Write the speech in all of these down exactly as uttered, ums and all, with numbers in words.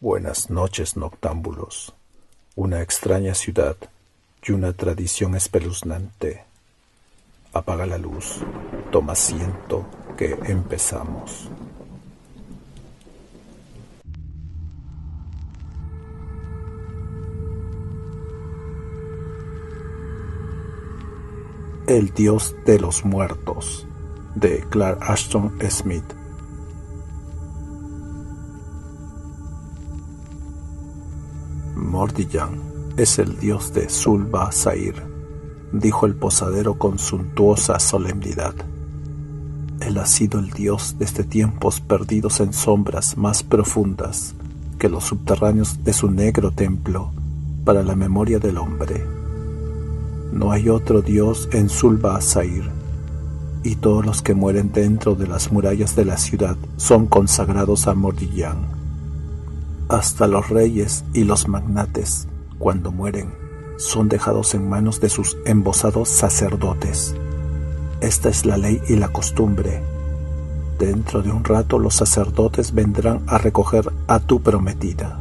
Buenas noches, noctámbulos. Una extraña ciudad y una tradición espeluznante. Apaga la luz, toma asiento, que empezamos. El dios de los muertos, de Clark Ashton Smith. Mordigyan es el dios de Zul-Ba-Zahir, dijo el posadero con suntuosa solemnidad. Él ha sido el dios desde tiempos perdidos en sombras más profundas que los subterráneos de su negro templo para la memoria del hombre. No hay otro dios en Zul-Ba-Zahir, y todos los que mueren dentro de las murallas de la ciudad son consagrados a Mordigyan. Hasta los reyes y los magnates, cuando mueren, son dejados en manos de sus embosados sacerdotes. Esta es la ley y la costumbre. Dentro de un rato los sacerdotes vendrán a recoger a tu prometida.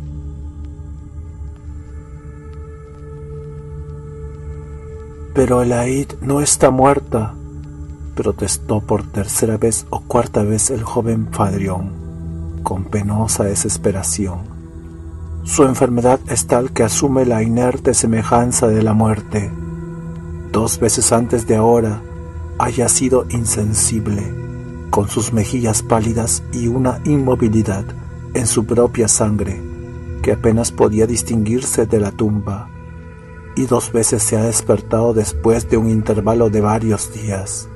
Pero Elaid no está muerta, protestó por tercera vez o cuarta vez el joven Fadrión, con penosa desesperación. Su enfermedad es tal que asume la inerte semejanza de la muerte. Dos veces antes de ahora haya sido insensible, con sus mejillas pálidas y una inmovilidad en su propia sangre que apenas podía distinguirse de la tumba, y dos veces se ha despertado después de un intervalo de varios días.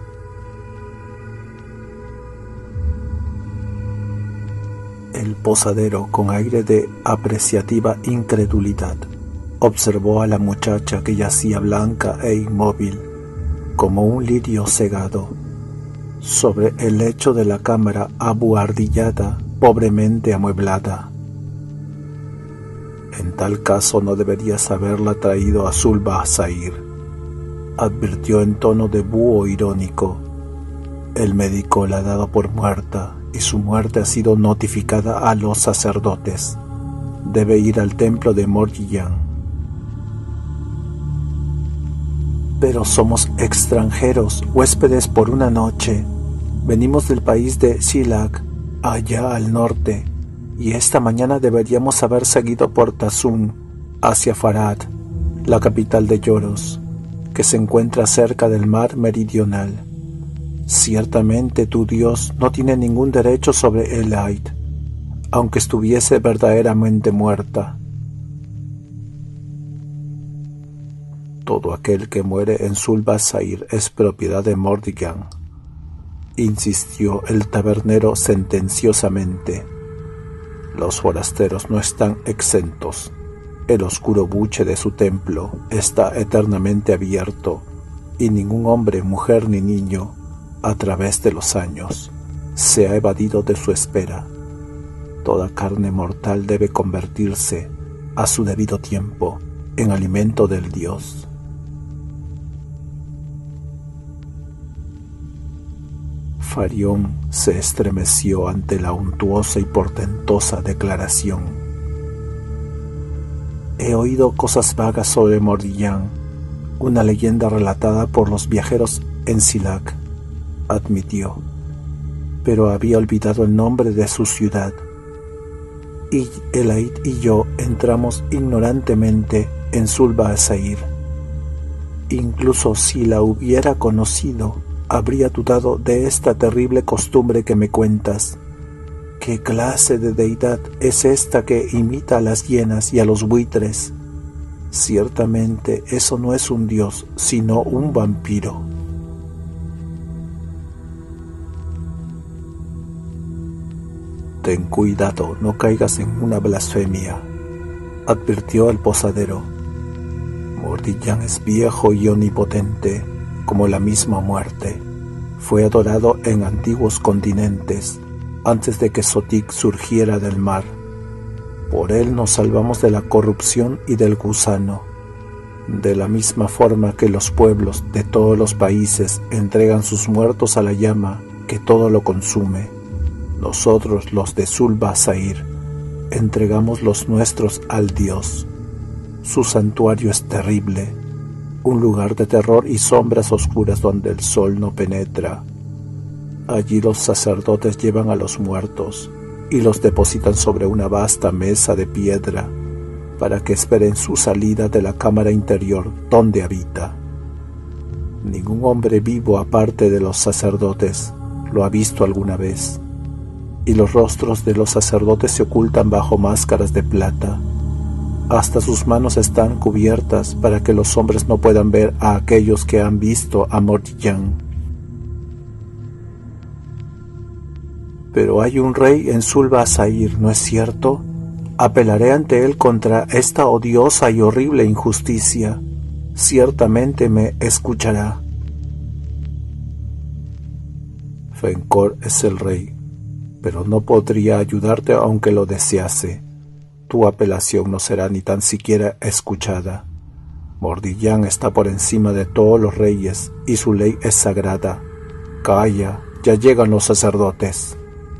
El posadero, con aire de apreciativa incredulidad, observó a la muchacha que yacía blanca e inmóvil, como un lirio cegado, sobre el lecho de la cámara abuhardillada, pobremente amueblada. En tal caso no deberías haberla traído a Zul-Ba-Zahir, advirtió en tono de búho irónico. El médico la ha dado por muerta y su muerte ha sido notificada a los sacerdotes. Debe ir al templo de Mordigyan. Pero somos extranjeros, huéspedes por una noche. Venimos del país de Shilak, allá al norte, y esta mañana deberíamos haber seguido por Tazun, hacia Farad, la capital de Yoros, que se encuentra cerca del mar meridional. Ciertamente tu Dios no tiene ningún derecho sobre Elaid, aunque estuviese verdaderamente muerta. Todo aquel que muere en Zul-Ba-Zahir es propiedad de Mordigyan, insistió el tabernero sentenciosamente. Los forasteros no están exentos. El oscuro buche de su templo está eternamente abierto, y ningún hombre, mujer ni niño, a través de los años, se ha evadido de su espera. Toda carne mortal debe convertirse, a su debido tiempo, en alimento del Dios. Farión se estremeció ante la untuosa y portentosa declaración. He oído cosas vagas sobre Mordigyan, una leyenda relatada por los viajeros en Shilak, admitió, pero había olvidado el nombre de su ciudad. Y Elaid y yo entramos ignorantemente en Zul-Ba-Zahir. Incluso si la hubiera conocido, habría dudado de esta terrible costumbre que me cuentas. ¿Qué clase de deidad es esta que imita a las hienas y a los buitres? Ciertamente eso no es un dios, sino un vampiro. Ten cuidado, no caigas en una blasfemia, advirtió el posadero. Mordigyan es viejo y omnipotente, como la misma muerte. Fue adorado en antiguos continentes, antes de que Sotik surgiera del mar. Por él nos salvamos de la corrupción y del gusano. De la misma forma que los pueblos de todos los países entregan sus muertos a la llama que todo lo consume, nosotros los de Zul-Ba-Zahir entregamos los nuestros al Dios. Su santuario es terrible, un lugar de terror y sombras oscuras donde el sol no penetra. Allí los sacerdotes llevan a los muertos y los depositan sobre una vasta mesa de piedra para que esperen su salida de la cámara interior donde habita. Ningún hombre vivo aparte de los sacerdotes lo ha visto alguna vez, y los rostros de los sacerdotes se ocultan bajo máscaras de plata. Hasta sus manos están cubiertas para que los hombres no puedan ver a aquellos que han visto a Mordillán. Pero hay un rey en Zulba Asair, ¿no es cierto? Apelaré ante él contra esta odiosa y horrible injusticia. Ciertamente me escuchará. Fencor es el rey, pero no podría ayudarte aunque lo desease. Tu apelación no será ni tan siquiera escuchada. Mordillán está por encima de todos los reyes y su ley es sagrada. Calla, ya llegan los sacerdotes.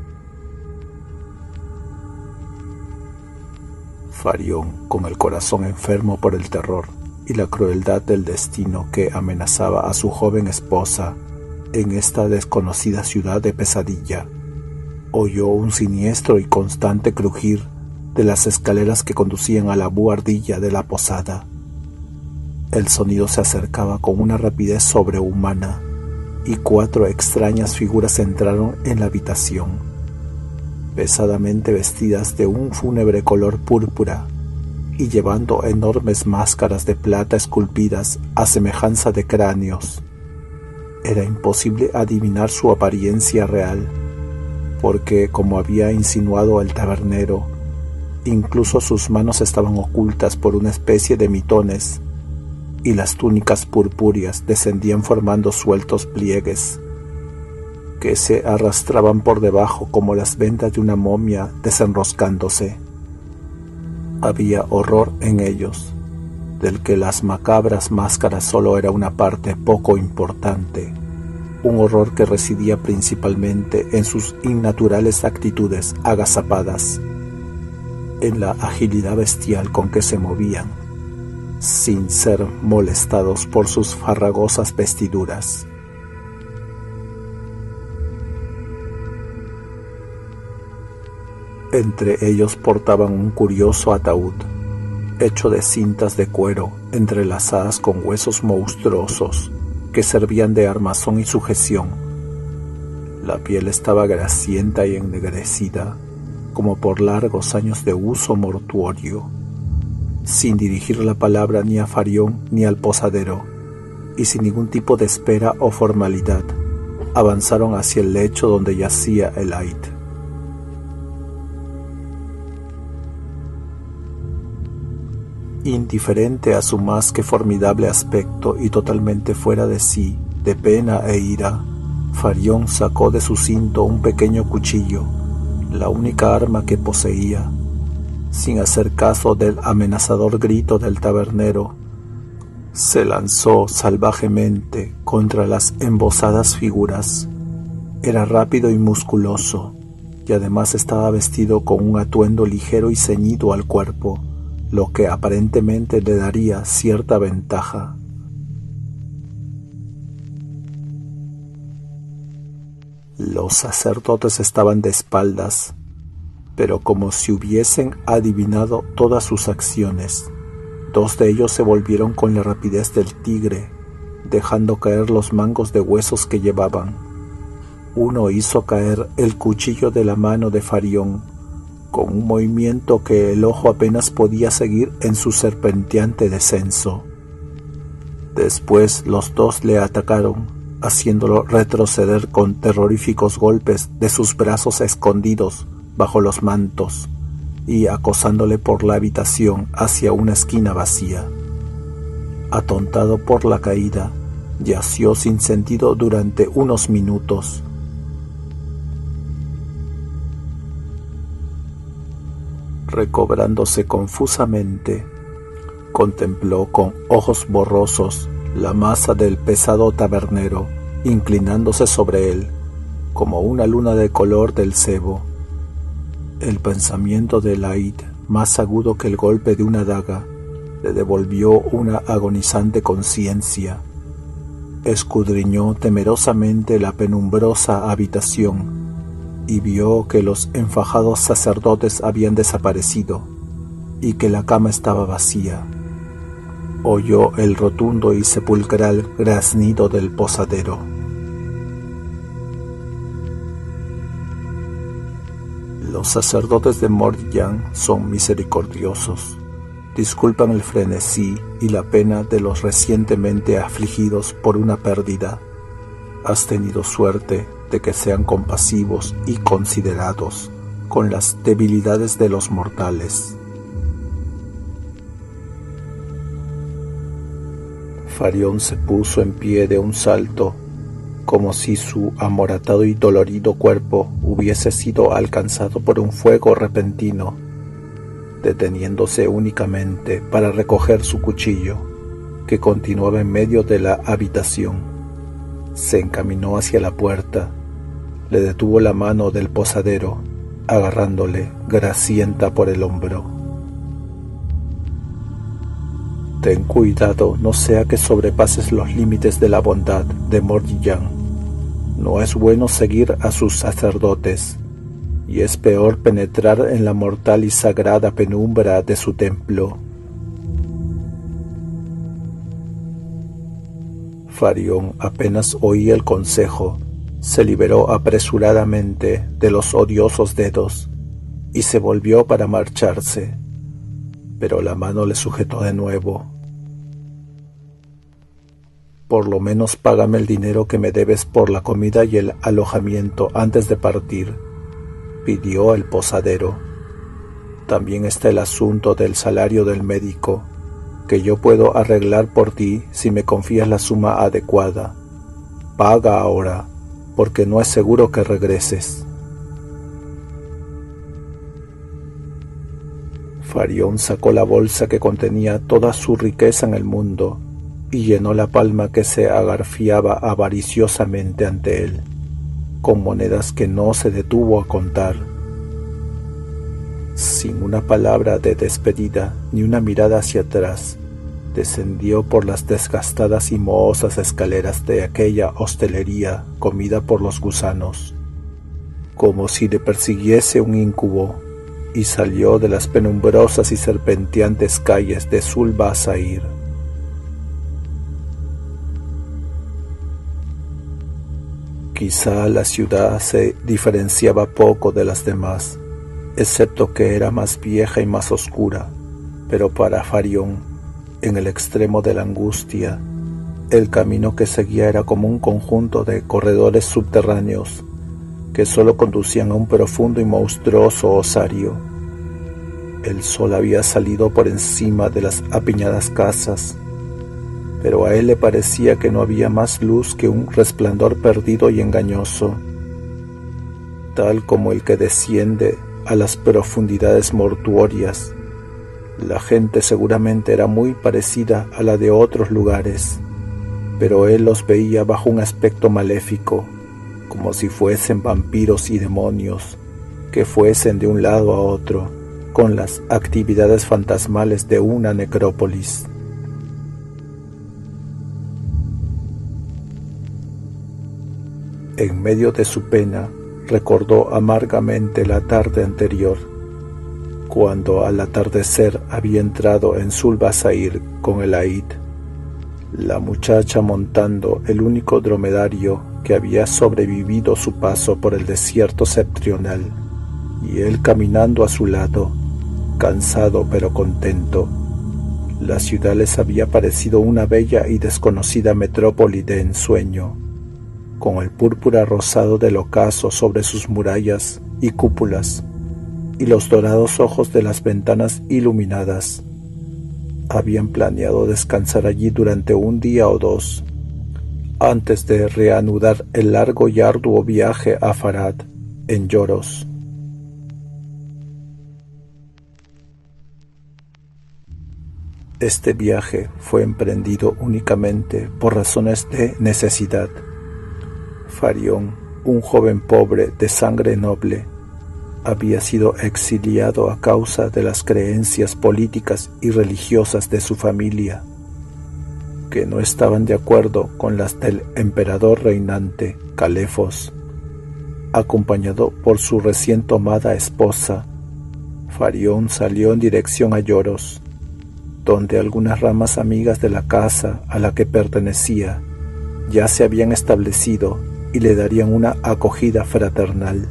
Farión, con el corazón enfermo por el terror y la crueldad del destino que amenazaba a su joven esposa en esta desconocida ciudad de pesadilla, oyó un siniestro y constante crujir de las escaleras que conducían a la buhardilla de la posada. El sonido se acercaba con una rapidez sobrehumana y cuatro extrañas figuras entraron en la habitación, pesadamente vestidas de un fúnebre color púrpura y llevando enormes máscaras de plata esculpidas a semejanza de cráneos. Era imposible adivinar su apariencia real, porque, como había insinuado el tabernero, incluso sus manos estaban ocultas por una especie de mitones, y las túnicas purpúreas descendían formando sueltos pliegues, que se arrastraban por debajo como las vendas de una momia desenroscándose. Había horror en ellos, del que las macabras máscaras solo era una parte poco importante, un horror que residía principalmente en sus innaturales actitudes agazapadas, en la agilidad bestial con que se movían, sin ser molestados por sus farragosas vestiduras. Entre ellos portaban un curioso ataúd, hecho de cintas de cuero entrelazadas con huesos monstruosos que servían de armazón y sujeción. La piel estaba grasienta y ennegrecida, como por largos años de uso mortuorio. Sin dirigir la palabra ni a Farión ni al posadero, y sin ningún tipo de espera o formalidad, avanzaron hacia el lecho donde yacía el Aid. Indiferente a su más que formidable aspecto y totalmente fuera de sí, de pena e ira, Farión sacó de su cinto un pequeño cuchillo, la única arma que poseía. Sin hacer caso del amenazador grito del tabernero, se lanzó salvajemente contra las embosadas figuras. Era rápido y musculoso, y además estaba vestido con un atuendo ligero y ceñido al cuerpo, lo que aparentemente le daría cierta ventaja. Los sacerdotes estaban de espaldas, pero como si hubiesen adivinado todas sus acciones. Dos de ellos se volvieron con la rapidez del tigre, dejando caer los mangos de huesos que llevaban. Uno hizo caer el cuchillo de la mano de Farión, con un movimiento que el ojo apenas podía seguir en su serpenteante descenso. Después los dos le atacaron, haciéndolo retroceder con terroríficos golpes de sus brazos escondidos bajo los mantos y acosándole por la habitación hacia una esquina vacía. Atontado por la caída, yació sin sentido durante unos minutos. Recobrándose confusamente, contempló con ojos borrosos la masa del pesado tabernero, inclinándose sobre él, como una luna de color del sebo. El pensamiento de Laid, más agudo que el golpe de una daga, le devolvió una agonizante conciencia. Escudriñó temerosamente la penumbrosa habitación y vio que los enfajados sacerdotes habían desaparecido y que la cama estaba vacía. Oyó el rotundo y sepulcral graznido del posadero. Los sacerdotes de Mordigan son misericordiosos. Disculpan el frenesí y la pena de los recientemente afligidos por una pérdida. Has tenido suerte de que sean compasivos y considerados con las debilidades de los mortales. Farión se puso en pie de un salto, como si su amoratado y dolorido cuerpo hubiese sido alcanzado por un fuego repentino, deteniéndose únicamente para recoger su cuchillo, que continuaba en medio de la habitación. Se encaminó hacia la puerta, le detuvo la mano del posadero, agarrándole grasienta por el hombro. Ten cuidado, no sea que sobrepases los límites de la bondad de Mordigan. No es bueno seguir a sus sacerdotes, y es peor penetrar en la mortal y sagrada penumbra de su templo. Farión apenas oía el consejo, se liberó apresuradamente de los odiosos dedos y se volvió para marcharse, pero la mano le sujetó de nuevo. Por lo menos págame el dinero que me debes por la comida y el alojamiento antes de partir, pidió el posadero. También está el asunto del salario del médico, que yo puedo arreglar por ti si me confías la suma adecuada. Paga ahora, porque no es seguro que regreses. Farión sacó la bolsa que contenía toda su riqueza en el mundo y llenó la palma que se agarfiaba avariciosamente ante él, con monedas que no se detuvo a contar. Sin una palabra de despedida ni una mirada hacia atrás, descendió por las desgastadas y mohosas escaleras de aquella hostelería comida por los gusanos, como si le persiguiese un íncubo, y salió de las penumbrosas y serpenteantes calles de Sul-Basair. Quizá la ciudad se diferenciaba poco de las demás, excepto que era más vieja y más oscura, pero para Farión, en el extremo de la angustia, el camino que seguía era como un conjunto de corredores subterráneos que solo conducían a un profundo y monstruoso osario. El sol había salido por encima de las apiñadas casas, pero a él le parecía que no había más luz que un resplandor perdido y engañoso, tal como el que desciende a las profundidades mortuorias. La gente seguramente era muy parecida a la de otros lugares, pero él los veía bajo un aspecto maléfico, como si fuesen vampiros y demonios, que fuesen de un lado a otro, con las actividades fantasmales de una necrópolis. En medio de su pena, recordó amargamente la tarde anterior, cuando al atardecer había entrado en Sul-Basair con el Aid, la muchacha montando el único dromedario que había sobrevivido su paso por el desierto septentrional, y él caminando a su lado, cansado pero contento. La ciudad les había parecido una bella y desconocida metrópoli de ensueño, con el púrpura rosado del ocaso sobre sus murallas y cúpulas, y los dorados ojos de las ventanas iluminadas. Habían planeado descansar allí durante un día o dos, antes de reanudar el largo y arduo viaje a Farad, en Lloros. Este viaje fue emprendido únicamente por razones de necesidad. Farión, un joven pobre de sangre noble, había sido exiliado a causa de las creencias políticas y religiosas de su familia, que no estaban de acuerdo con las del emperador reinante Calefos. Acompañado por su recién tomada esposa, Farión salió en dirección a Lloros, donde algunas ramas amigas de la casa a la que pertenecía ya se habían establecido y le darían una acogida fraternal.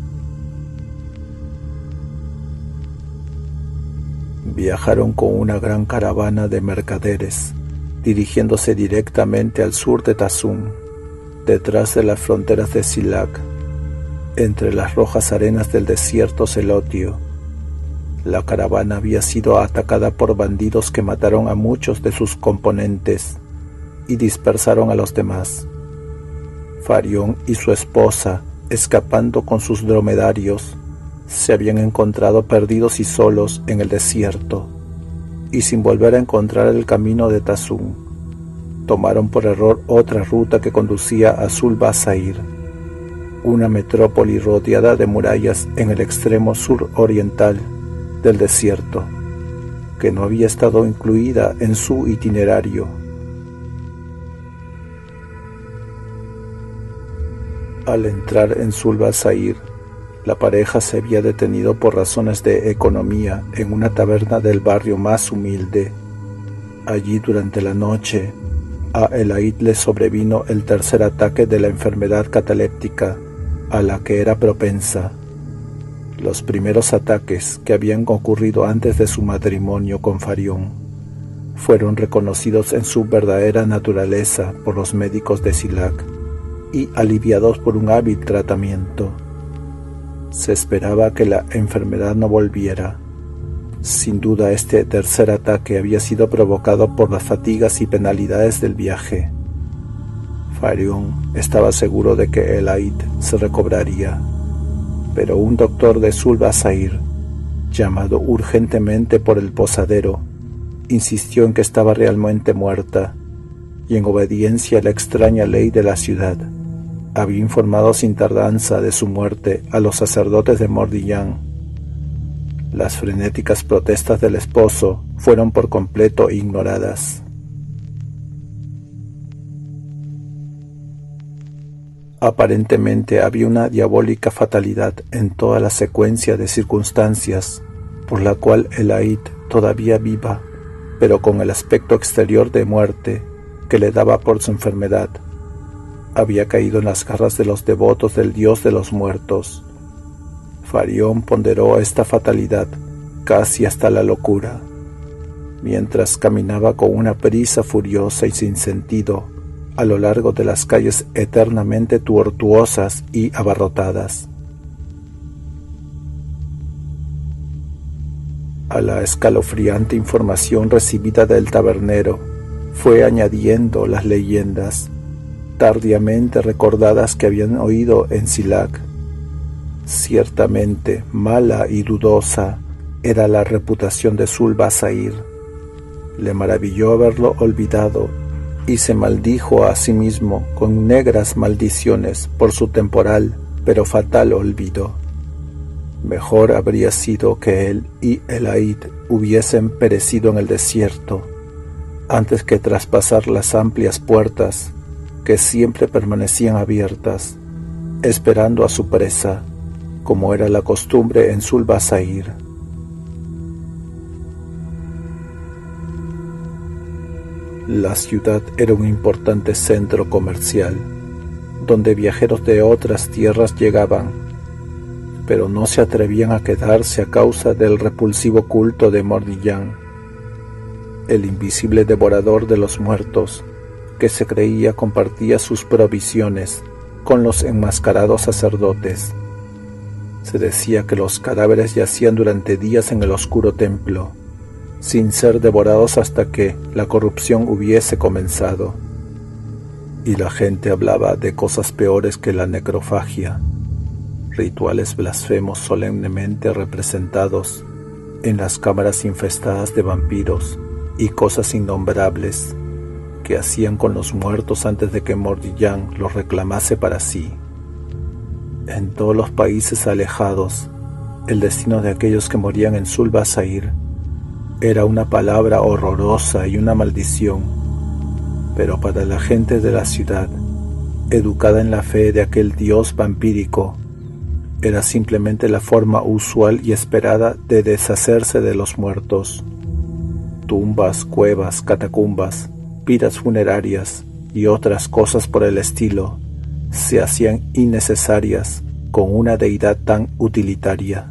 Viajaron con una gran caravana de mercaderes, dirigiéndose directamente al sur de Tazún, detrás de las fronteras de Silac, entre las rojas arenas del desierto celotio. La caravana había sido atacada por bandidos que mataron a muchos de sus componentes y dispersaron a los demás. Farión y su esposa, escapando con sus dromedarios, se habían encontrado perdidos y solos en el desierto, y sin volver a encontrar el camino de Tazún, tomaron por error otra ruta que conducía a Sul-Basair, una metrópoli rodeada de murallas en el extremo suroriental del desierto, que no había estado incluida en su itinerario. Al entrar en Sul-Basair, la pareja se había detenido por razones de economía en una taberna del barrio más humilde. Allí, durante la noche, a Elaid le sobrevino el tercer ataque de la enfermedad cataléptica a la que era propensa. Los primeros ataques, que habían ocurrido antes de su matrimonio con Farión, fueron reconocidos en su verdadera naturaleza por los médicos de Silac y aliviados por un hábil tratamiento. Se esperaba que la enfermedad no volviera. Sin duda, este tercer ataque había sido provocado por las fatigas y penalidades del viaje. Farión estaba seguro de que Elaid se recobraría, pero un doctor de Sul-Basair, llamado urgentemente por el posadero, insistió en que estaba realmente muerta, y en obediencia a la extraña ley de la ciudad, había informado sin tardanza de su muerte a los sacerdotes de Mordillac. Las frenéticas protestas del esposo fueron por completo ignoradas. Aparentemente había una diabólica fatalidad en toda la secuencia de circunstancias por la cual Elaid, todavía viva, pero con el aspecto exterior de muerte que le daba por su enfermedad, había caído en las garras de los devotos del dios de los muertos. Farión ponderó esta fatalidad casi hasta la locura, mientras caminaba con una prisa furiosa y sin sentido a lo largo de las calles eternamente tortuosas y abarrotadas. A la escalofriante información recibida del tabernero fue añadiendo las leyendas tardíamente recordadas que habían oído en Silac. Ciertamente mala y dudosa era la reputación de Sul-Basair. Le maravilló haberlo olvidado y se maldijo a sí mismo con negras maldiciones por su temporal pero fatal olvido. Mejor habría sido que él y Elaid hubiesen perecido en el desierto antes que traspasar las amplias puertas que siempre permanecían abiertas, esperando a su presa, como era la costumbre en Sul-Basair. La ciudad era un importante centro comercial, donde viajeros de otras tierras llegaban, pero no se atrevían a quedarse a causa del repulsivo culto de Mordillac, el invisible devorador de los muertos, que se creía compartía sus provisiones con los enmascarados sacerdotes. Se decía que los cadáveres yacían durante días en el oscuro templo, sin ser devorados hasta que la corrupción hubiese comenzado. Y la gente hablaba de cosas peores que la necrofagia, rituales blasfemos solemnemente representados en las cámaras infestadas de vampiros y cosas innombrables que hacían con los muertos antes de que Mordillac los reclamase para sí. En todos los países alejados El destino de aquellos que morían en Sul-Basair era una palabra horrorosa y una maldición, pero para la gente de la ciudad, educada en la fe de aquel dios vampírico, era simplemente la forma usual y esperada de deshacerse de los muertos. Tumbas, cuevas, catacumbas, piras funerarias y otras cosas por el estilo se hacían innecesarias con una deidad tan utilitaria.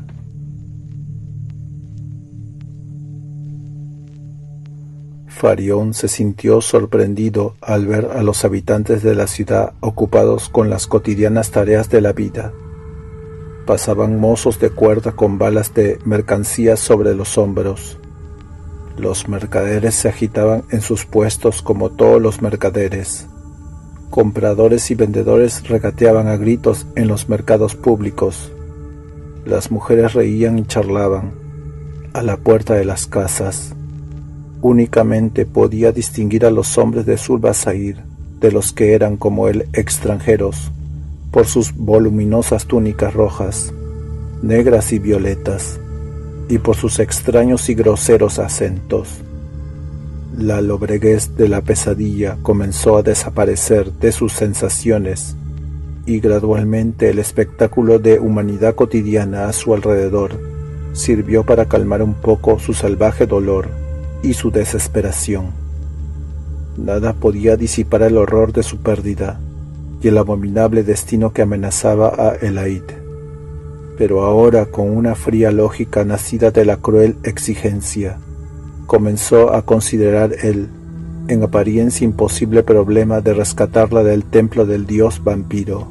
Farión se sintió sorprendido al ver a los habitantes de la ciudad ocupados con las cotidianas tareas de la vida. Pasaban mozos de cuerda con balas de mercancías sobre los hombros. Los mercaderes se agitaban en sus puestos como todos los mercaderes. Compradores y vendedores regateaban a gritos en los mercados públicos. Las mujeres reían y charlaban a la puerta de las casas. Únicamente podía distinguir a los hombres de Sul-Basair de los que eran como él extranjeros por sus voluminosas túnicas rojas, negras y violetas, y por sus extraños y groseros acentos. La lobreguez de la pesadilla comenzó a desaparecer de sus sensaciones, y gradualmente el espectáculo de humanidad cotidiana a su alrededor sirvió para calmar un poco su salvaje dolor y su desesperación. Nada podía disipar el horror de su pérdida y el abominable destino que amenazaba a Elaid. Pero ahora, con una fría lógica nacida de la cruel exigencia, comenzó a considerar el, en apariencia imposible problema de rescatarla del templo del dios vampiro.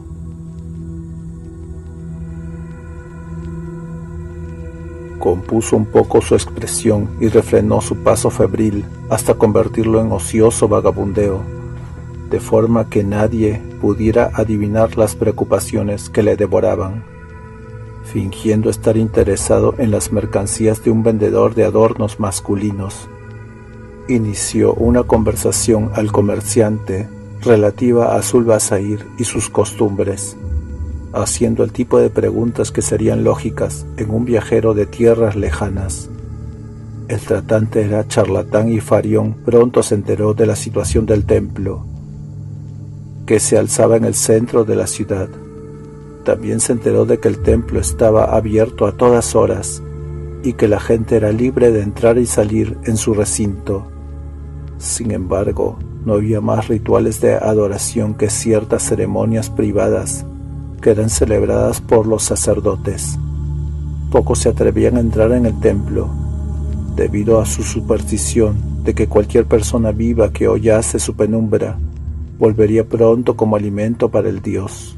Compuso un poco su expresión y refrenó su paso febril hasta convertirlo en ocioso vagabundeo, de forma que nadie pudiera adivinar las preocupaciones que le devoraban. Fingiendo estar interesado en las mercancías de un vendedor de adornos masculinos, inició una conversación al comerciante relativa a Sul-Basair y sus costumbres, haciendo el tipo de preguntas que serían lógicas en un viajero de tierras lejanas. El tratante era charlatán y Farión pronto se enteró de la situación del templo, que se alzaba en el centro de la ciudad. También se enteró de que el templo estaba abierto a todas horas y que la gente era libre de entrar y salir en su recinto. Sin embargo, no había más rituales de adoración que ciertas ceremonias privadas que eran celebradas por los sacerdotes. Pocos se atrevían a entrar en el templo, debido a su superstición de que cualquier persona viva que hollase su penumbra volvería pronto como alimento para el dios.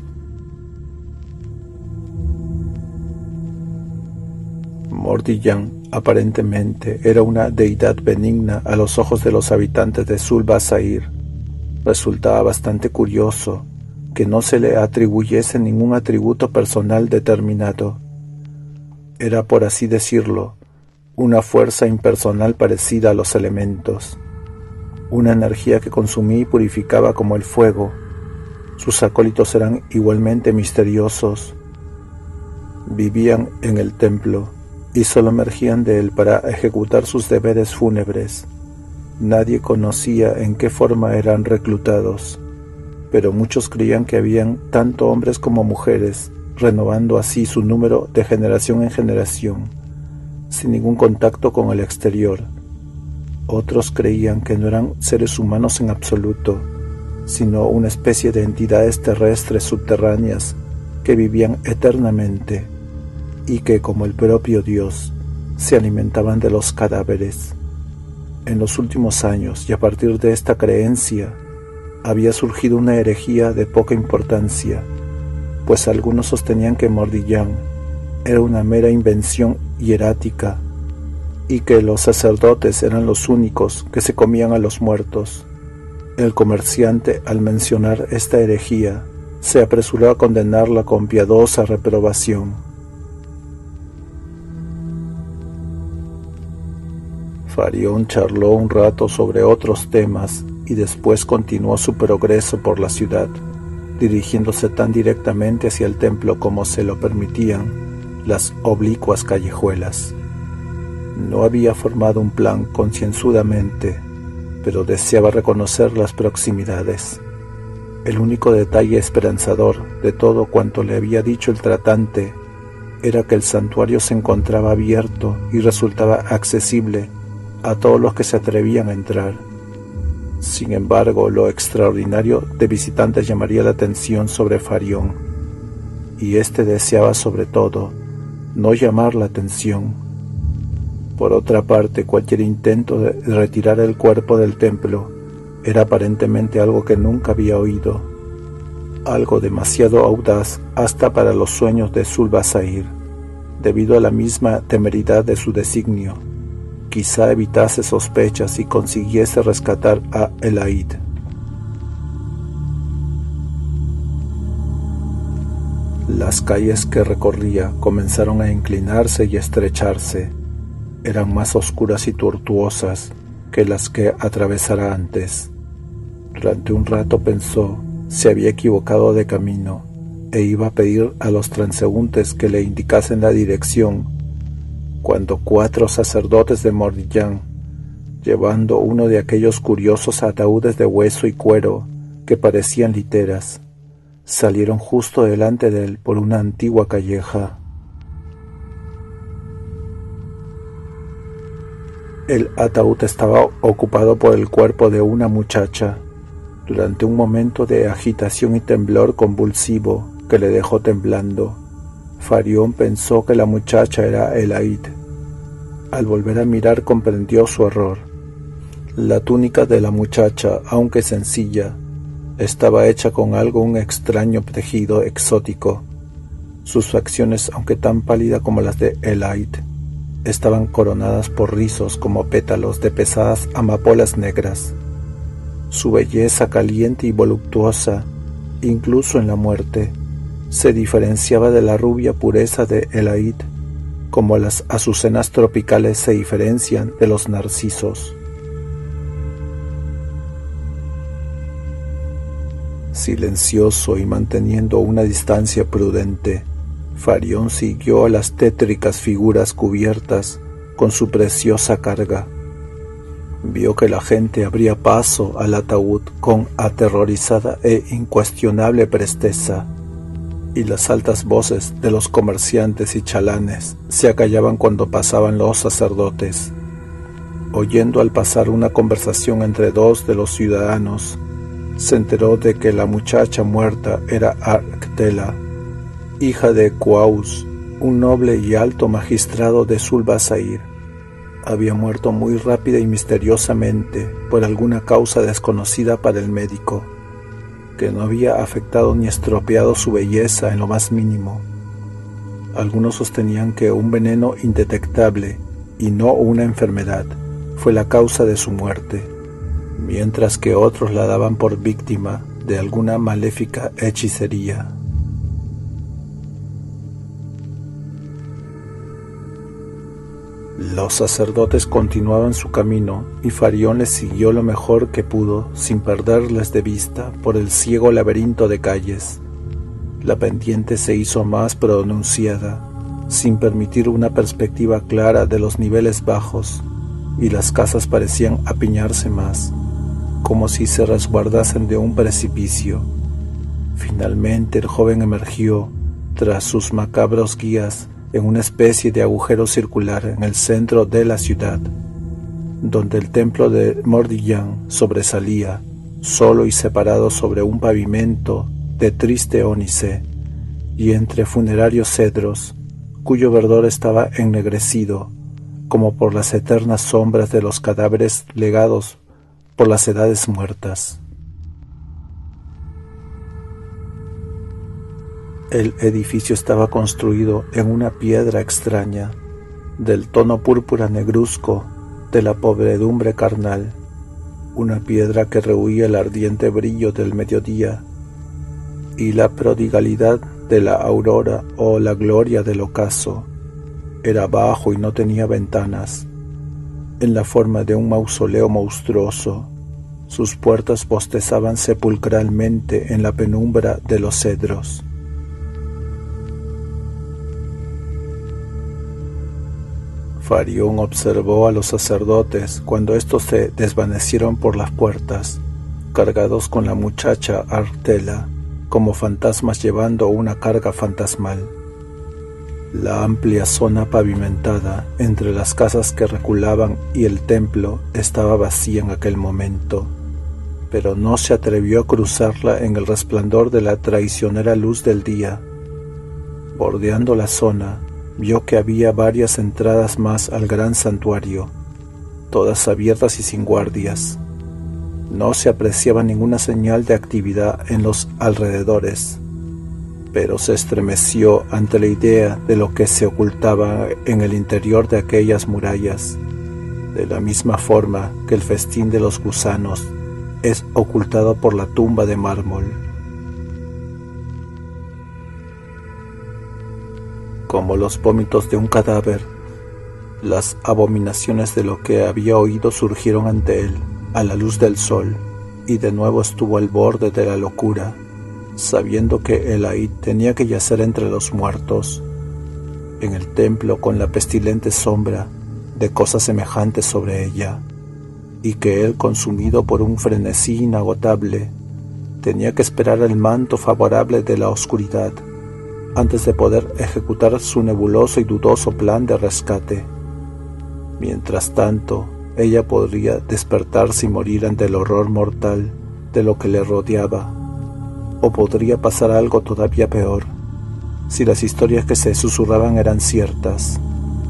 Mordiyan aparentemente era una deidad benigna a los ojos de los habitantes de Sul-Basair. Resultaba bastante curioso que no se le atribuyese ningún atributo personal determinado. Era, por así decirlo, una fuerza impersonal parecida a los elementos, una energía que consumía y purificaba como el fuego. Sus acólitos eran igualmente misteriosos. Vivían en el templo y solo emergían de él para ejecutar sus deberes fúnebres. Nadie conocía en qué forma eran reclutados, pero muchos creían que habían tanto hombres como mujeres, renovando así su número de generación en generación, sin ningún contacto con el exterior. Otros creían que no eran seres humanos en absoluto, sino una especie de entidades terrestres subterráneas que vivían eternamente y que, como el propio Dios, se alimentaban de los cadáveres. En los últimos años, y a partir de esta creencia, había surgido una herejía de poca importancia, pues algunos sostenían que Mordiyan era una mera invención hierática y que los sacerdotes eran los únicos que se comían a los muertos. El comerciante, al mencionar esta herejía, se apresuró a condenarla con piadosa reprobación. Farión charló un rato sobre otros temas y después continuó su progreso por la ciudad, dirigiéndose tan directamente hacia el templo como se lo permitían las oblicuas callejuelas. No había formado un plan concienzudamente, pero deseaba reconocer las proximidades. El único detalle esperanzador de todo cuanto le había dicho el tratante era que el santuario se encontraba abierto y resultaba accesible a todos los que se atrevían a entrar. Sin embargo, lo extraordinario de visitantes llamaría la atención sobre Farión, y éste deseaba sobre todo no llamar la atención. Por otra parte, cualquier intento de retirar el cuerpo del templo era aparentemente algo que nunca había oído, algo demasiado audaz hasta para los sueños de Zulbasair, debido a la misma temeridad de su designio. Quizá evitase sospechas y consiguiese rescatar a Elaid. Las calles que recorría comenzaron a inclinarse y estrecharse. Eran más oscuras y tortuosas que las que atravesara antes. Durante un rato pensó se había equivocado de camino e iba a pedir a los transeúntes que le indicasen la dirección, cuando cuatro sacerdotes de Mordijan, llevando uno de aquellos curiosos ataúdes de hueso y cuero que parecían literas, salieron justo delante de él por una antigua calleja. El ataúd estaba ocupado por el cuerpo de una muchacha. Durante un momento de agitación y temblor convulsivo que le dejó temblando, Farión pensó que la muchacha era Elaid. Al volver a mirar comprendió su error. La túnica de la muchacha, aunque sencilla, estaba hecha con algo un extraño tejido exótico. Sus facciones, aunque tan pálidas como las de Elaid, estaban coronadas por rizos como pétalos de pesadas amapolas negras. Su belleza caliente y voluptuosa, incluso en la muerte, se diferenciaba de la rubia pureza de Elaid, como las azucenas tropicales se diferencian de los narcisos. Silencioso y manteniendo una distancia prudente, Farión siguió a las tétricas figuras cubiertas con su preciosa carga. Vio que la gente abría paso al ataúd con aterrorizada e incuestionable presteza, y las altas voces de los comerciantes y chalanes se acallaban cuando pasaban los sacerdotes. Oyendo al pasar una conversación entre dos de los ciudadanos, se enteró de que la muchacha muerta era Arctela, hija de Quaus, un noble y alto magistrado de Zulbasair. Había muerto muy rápida y misteriosamente por alguna causa desconocida para el médico, que no había afectado ni estropeado su belleza en lo más mínimo. Algunos sostenían que un veneno indetectable, y no una enfermedad, fue la causa de su muerte, mientras que otros la daban por víctima de alguna maléfica hechicería. Los sacerdotes continuaban su camino y Farión les siguió lo mejor que pudo sin perderles de vista por el ciego laberinto de calles. La pendiente se hizo más pronunciada, sin permitir una perspectiva clara de los niveles bajos, y las casas parecían apiñarse más, como si se resguardasen de un precipicio. Finalmente el joven emergió, tras sus macabros guías, en una especie de agujero circular en el centro de la ciudad, donde el templo de Mordijan sobresalía, solo y separado sobre un pavimento de triste ónice, y entre funerarios cedros, cuyo verdor estaba ennegrecido, como por las eternas sombras de los cadáveres legados por las edades muertas. El edificio estaba construido en una piedra extraña, del tono púrpura negruzco de la podredumbre carnal, una piedra que rehuía el ardiente brillo del mediodía y la prodigalidad de la aurora o la gloria del ocaso. Era bajo y no tenía ventanas, en la forma de un mausoleo monstruoso. Sus puertas bostezaban sepulcralmente en la penumbra de los cedros. Farión observó a los sacerdotes cuando estos se desvanecieron por las puertas, cargados con la muchacha Artela, como fantasmas llevando una carga fantasmal. La amplia zona pavimentada entre las casas que reculaban y el templo estaba vacía en aquel momento, pero no se atrevió a cruzarla en el resplandor de la traicionera luz del día. Bordeando la zona, vio que había varias entradas más al gran santuario, todas abiertas y sin guardias. No se apreciaba ninguna señal de actividad en los alrededores, pero se estremeció ante la idea de lo que se ocultaba en el interior de aquellas murallas, de la misma forma que el festín de los gusanos es ocultado por la tumba de mármol. Como los vómitos de un cadáver, las abominaciones de lo que había oído surgieron ante él a la luz del sol, y de nuevo estuvo al borde de la locura, sabiendo que el Aid tenía que yacer entre los muertos, en el templo con la pestilente sombra de cosas semejantes sobre ella, y que él, consumido por un frenesí inagotable, tenía que esperar el manto favorable de la oscuridad antes de poder ejecutar su nebuloso y dudoso plan de rescate. Mientras tanto, ella podría despertarse y morir ante el horror mortal de lo que le rodeaba, o podría pasar algo todavía peor, si las historias que se susurraban eran ciertas.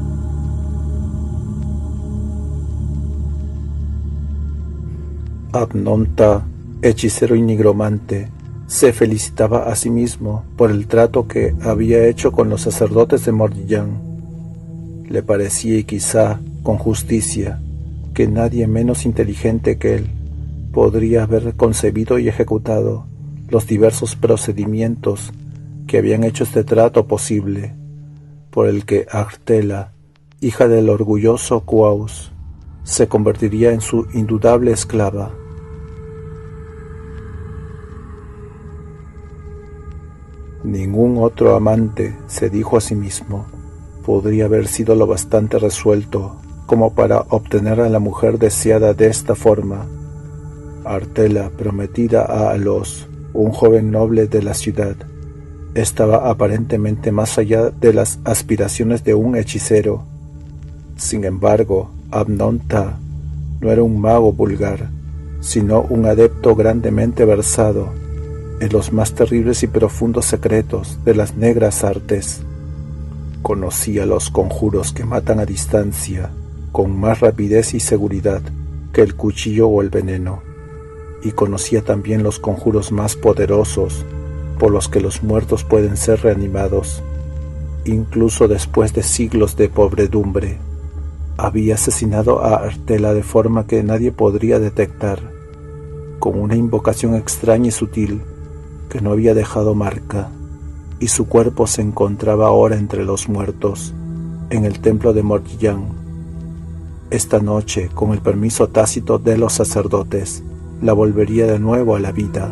Abnonta, hechicero y nigromante, se felicitaba a sí mismo por el trato que había hecho con los sacerdotes de Mordillain. Le parecía, y quizá con justicia, que nadie menos inteligente que él podría haber concebido y ejecutado los diversos procedimientos que habían hecho este trato posible, por el que Artela, hija del orgulloso Quaus, se convertiría en su indudable esclava. Ningún otro amante, se dijo a sí mismo, podría haber sido lo bastante resuelto como para obtener a la mujer deseada de esta forma. Artela, prometida a Alos, un joven noble de la ciudad, estaba aparentemente más allá de las aspiraciones de un hechicero. Sin embargo, Abnonta no era un mago vulgar, sino un adepto grandemente versado en los más terribles y profundos secretos de las negras artes. Conocía los conjuros que matan a distancia con más rapidez y seguridad que el cuchillo o el veneno, y conocía también los conjuros más poderosos por los que los muertos pueden ser reanimados, incluso después de siglos de pobredumbre. Había asesinado a Artela de forma que nadie podría detectar, con una invocación extraña y sutil que no había dejado marca, y su cuerpo se encontraba ahora entre los muertos, en el templo de Mordillain. Esta noche, con el permiso tácito de los sacerdotes, la volvería de nuevo a la vida.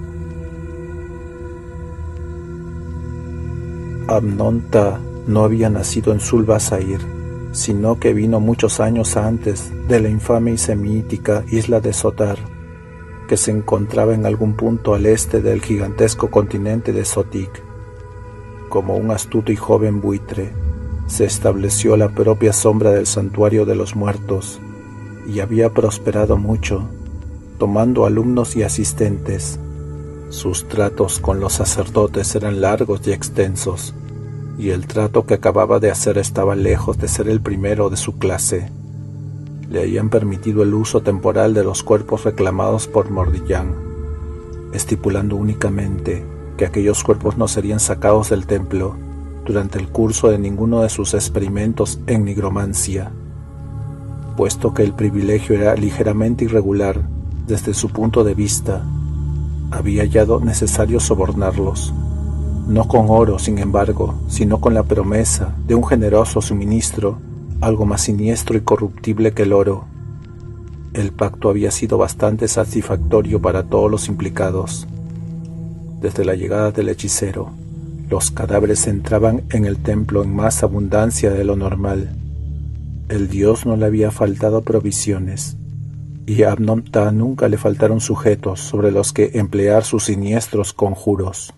Abnonta no había nacido en Sul-Basair, sino que vino muchos años antes de la infame y semítica isla de Sotar, que se encontraba en algún punto al este del gigantesco continente de Sotik. Como un astuto y joven buitre, se estableció a la propia sombra del santuario de los muertos, y había prosperado mucho, tomando alumnos y asistentes. Sus tratos con los sacerdotes eran largos y extensos, y el trato que acababa de hacer estaba lejos de ser el primero de su clase. Le habían permitido el uso temporal de los cuerpos reclamados por Mordillain, estipulando únicamente que aquellos cuerpos no serían sacados del templo durante el curso de ninguno de sus experimentos en nigromancia, puesto que el privilegio era ligeramente irregular desde su punto de vista. Había hallado necesario sobornarlos, no con oro, sin embargo, sino con la promesa de un generoso suministro, algo más siniestro y corruptible que el oro. El pacto había sido bastante satisfactorio para todos los implicados. Desde la llegada del hechicero, los cadáveres entraban en el templo en más abundancia de lo normal. El dios no le había faltado provisiones, y a Abnón-Tah nunca le faltaron sujetos sobre los que emplear sus siniestros conjuros.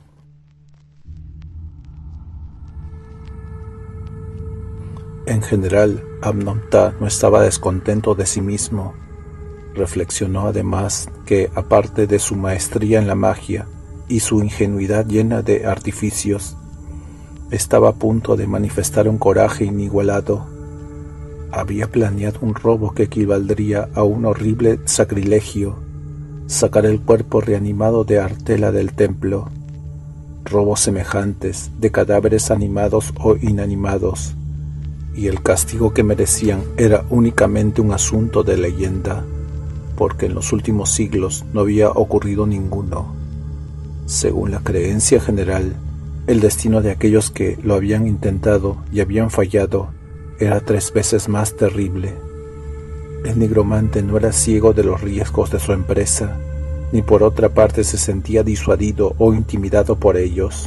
En general, Abnón-Tah no estaba descontento de sí mismo. Reflexionó además que, aparte de su maestría en la magia y su ingenuidad llena de artificios, estaba a punto de manifestar un coraje inigualado. Había planeado un robo que equivaldría a un horrible sacrilegio: sacar el cuerpo reanimado de Artela del templo. Robos semejantes, de cadáveres animados o inanimados, y el castigo que merecían era únicamente un asunto de leyenda, porque en los últimos siglos no había ocurrido ninguno. Según la creencia general, el destino de aquellos que lo habían intentado y habían fallado era tres veces más terrible. El nigromante no era ciego de los riesgos de su empresa, ni por otra parte se sentía disuadido o intimidado por ellos.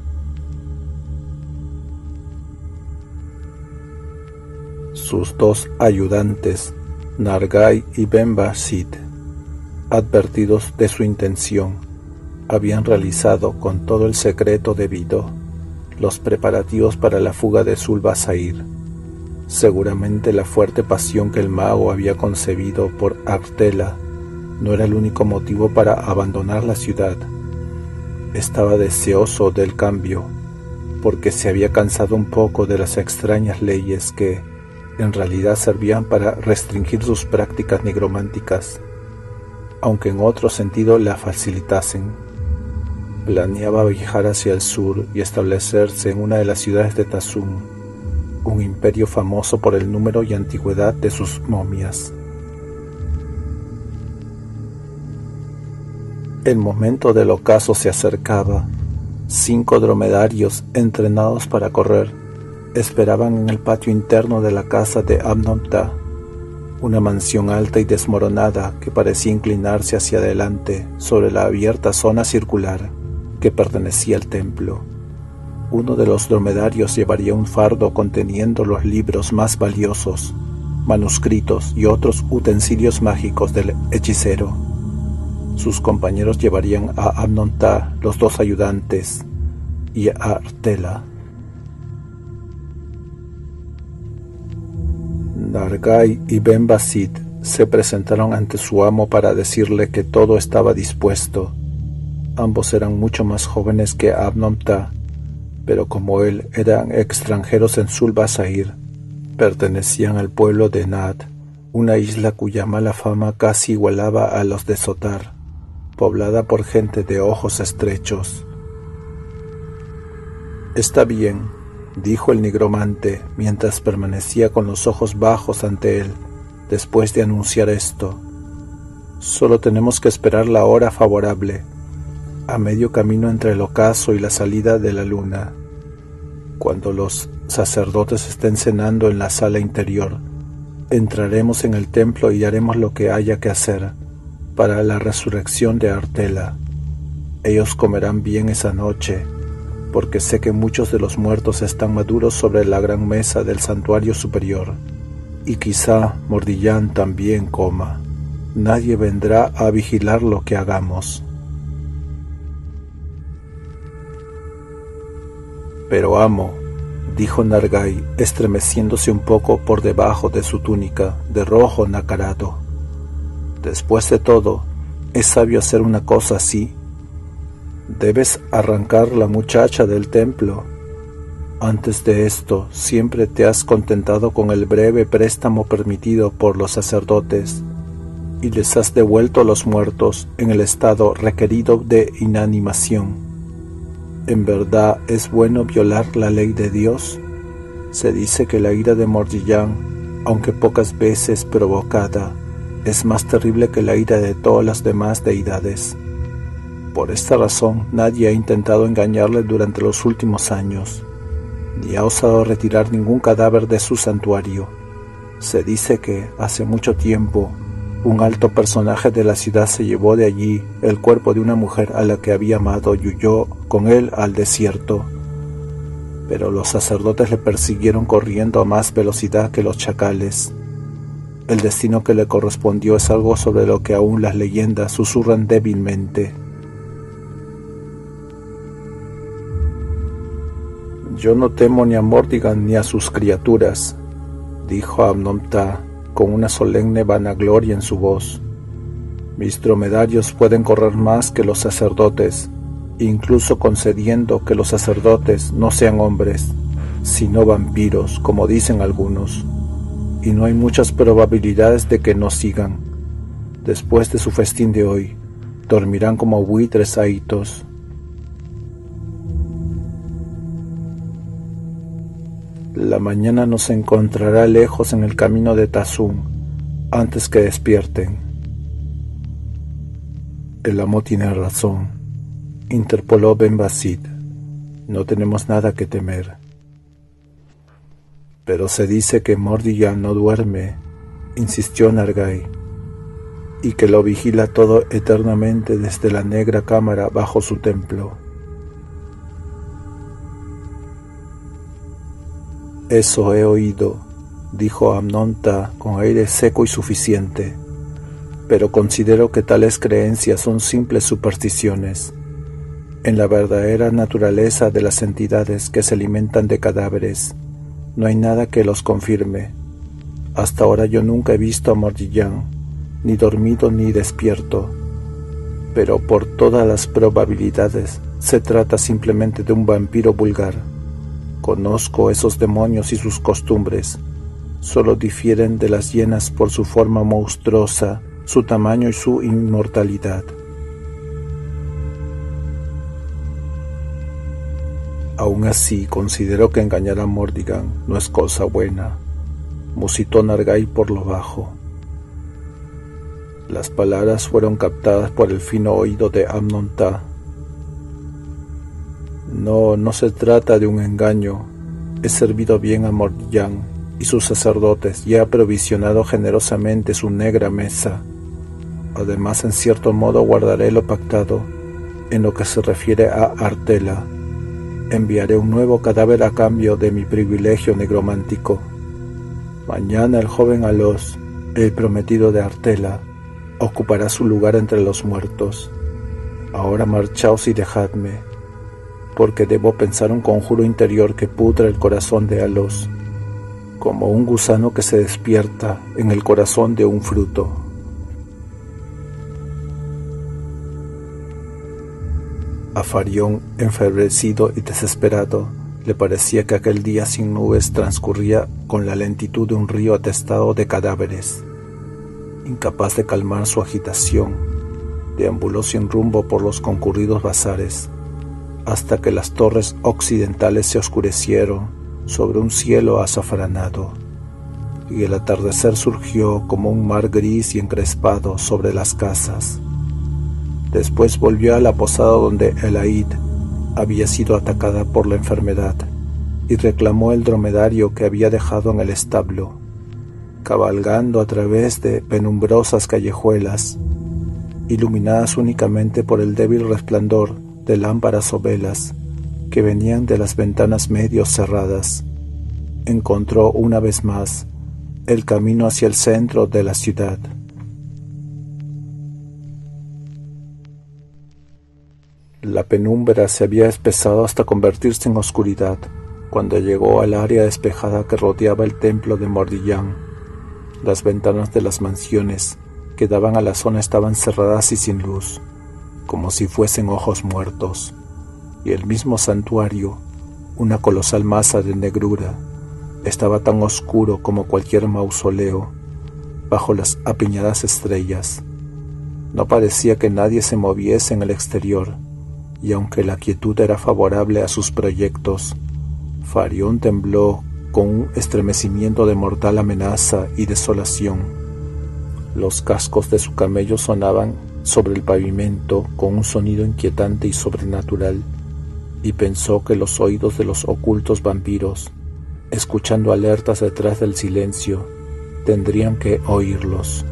Sus dos ayudantes, Nargai y Ben-Basit, advertidos de su intención, habían realizado con todo el secreto debido los preparativos para la fuga de Zulbasair. Seguramente la fuerte pasión que el mago había concebido por Artela no era el único motivo para abandonar la ciudad. Estaba deseoso del cambio, porque se había cansado un poco de las extrañas leyes que, en realidad, servían para restringir sus prácticas nigrománticas, aunque en otro sentido la facilitasen. Planeaba viajar hacia el sur y establecerse en una de las ciudades de Tazum, un imperio famoso por el número y antigüedad de sus momias. El momento del ocaso se acercaba. Cinco dromedarios entrenados para correr esperaban en el patio interno de la casa de Abnón-Tah, una mansión alta y desmoronada que parecía inclinarse hacia adelante sobre la abierta zona circular que pertenecía al templo. Uno de los dromedarios llevaría un fardo conteniendo los libros más valiosos, manuscritos y otros utensilios mágicos del hechicero. Sus compañeros llevarían a Abnón-Tah los dos ayudantes y a Artela. Nargai y Ben-Basit se presentaron ante su amo para decirle que todo estaba dispuesto. Ambos eran mucho más jóvenes que Abnón-Tah, pero como él eran extranjeros en Zulbasair, pertenecían al pueblo de Nad, una isla cuya mala fama casi igualaba a los de Sotar, poblada por gente de ojos estrechos. «Está bien», dijo el nigromante, mientras permanecía con los ojos bajos ante él, después de anunciar esto. «Solo tenemos que esperar la hora favorable, a medio camino entre el ocaso y la salida de la luna. Cuando los sacerdotes estén cenando en la sala interior, entraremos en el templo y haremos lo que haya que hacer para la resurrección de Artela. Ellos comerán bien esa noche, porque sé que muchos de los muertos están maduros sobre la gran mesa del santuario superior, y quizá Mordillán también coma. Nadie vendrá a vigilar lo que hagamos». «Pero amo», dijo Nargai, estremeciéndose un poco por debajo de su túnica de rojo nacarado, «después de todo, ¿es sabio hacer una cosa así? Debes arrancar la muchacha del templo. Antes de esto, siempre te has contentado con el breve préstamo permitido por los sacerdotes, y les has devuelto a los muertos en el estado requerido de inanimación. ¿En verdad es bueno violar la ley de Dios? Se dice que la ira de Mordillán, aunque pocas veces provocada, es más terrible que la ira de todas las demás deidades. Por esta razón, nadie ha intentado engañarle durante los últimos años, ni ha osado retirar ningún cadáver de su santuario. Se dice que, hace mucho tiempo, un alto personaje de la ciudad se llevó de allí el cuerpo de una mujer a la que había amado y huyó con él al desierto. pero los sacerdotes le persiguieron corriendo a más velocidad que los chacales. El destino que le correspondió es algo sobre lo que aún las leyendas susurran débilmente. «Yo no temo ni a Mordigan ni a sus criaturas», dijo Amnon-Tah con una solemne vanagloria en su voz. «Mis dromedarios pueden correr más que los sacerdotes, incluso concediendo que los sacerdotes no sean hombres, sino vampiros, como dicen algunos, y no hay muchas probabilidades de que nos sigan. Después de su festín de hoy, dormirán como buitres ahitos». La mañana nos encontrará lejos en el camino de Tazun, antes que despierten. El amo tiene razón, interpoló Ben Basid. No tenemos nada que temer. Pero se dice que Mordigan no duerme, insistió Nargai, y que lo vigila todo eternamente desde la negra cámara bajo su templo. Eso he oído, dijo Amnon-Tah con aire seco y suficiente, pero considero que tales creencias son simples supersticiones. En la verdadera naturaleza de las entidades que se alimentan de cadáveres, no hay nada que los confirme. Hasta ahora yo nunca he visto a Mordigan, ni dormido ni despierto, pero por todas las probabilidades se trata simplemente de un vampiro vulgar. Conozco esos demonios y sus costumbres, solo difieren de las hienas por su forma monstruosa, su tamaño y su inmortalidad. Aún así, considero que engañar a Mordigan no es cosa buena, musitó Nargai por lo bajo. Las palabras fueron captadas por el fino oído de Amnon-Tah. No, no se trata de un engaño. He servido bien a Mordigan y sus sacerdotes y he aprovisionado generosamente su negra mesa. Además, en cierto modo guardaré lo pactado en lo que se refiere a Artela. Enviaré un nuevo cadáver a cambio de mi privilegio negromántico. Mañana el joven Alos, el prometido de Artela, ocupará su lugar entre los muertos. Ahora marchaos y dejadme, porque debo pensar un conjuro interior que pudra el corazón de Alos, como un gusano que se despierta en el corazón de un fruto. A Farión, enfebrecido y desesperado, le parecía que aquel día sin nubes transcurría con la lentitud de un río atestado de cadáveres. Incapaz de calmar su agitación, deambuló sin rumbo por los concurridos bazares, hasta que las torres occidentales se oscurecieron sobre un cielo azafranado, y el atardecer surgió como un mar gris y encrespado sobre las casas. Después volvió a la posada donde Elaid había sido atacada por la enfermedad y reclamó el dromedario que había dejado en el establo. Cabalgando a través de penumbrosas callejuelas, iluminadas únicamente por el débil resplandor de lámparas o velas que venían de las ventanas medio cerradas, encontró una vez más el camino hacia el centro de la ciudad. La penumbra se había espesado hasta convertirse en oscuridad cuando llegó al área despejada que rodeaba el templo de Mordigan. Las ventanas de las mansiones que daban a la zona estaban cerradas y sin luz, como si fuesen ojos muertos, y el mismo santuario, una colosal masa de negrura, estaba tan oscuro como cualquier mausoleo, bajo las apiñadas estrellas. No parecía que nadie se moviese en el exterior, y aunque la quietud era favorable a sus proyectos, Farión tembló con un estremecimiento de mortal amenaza y desolación. Los cascos de su camello sonaban sobre el pavimento con un sonido inquietante y sobrenatural, y pensó que los oídos de los ocultos vampiros, escuchando alertas detrás del silencio, tendrían que oírlos.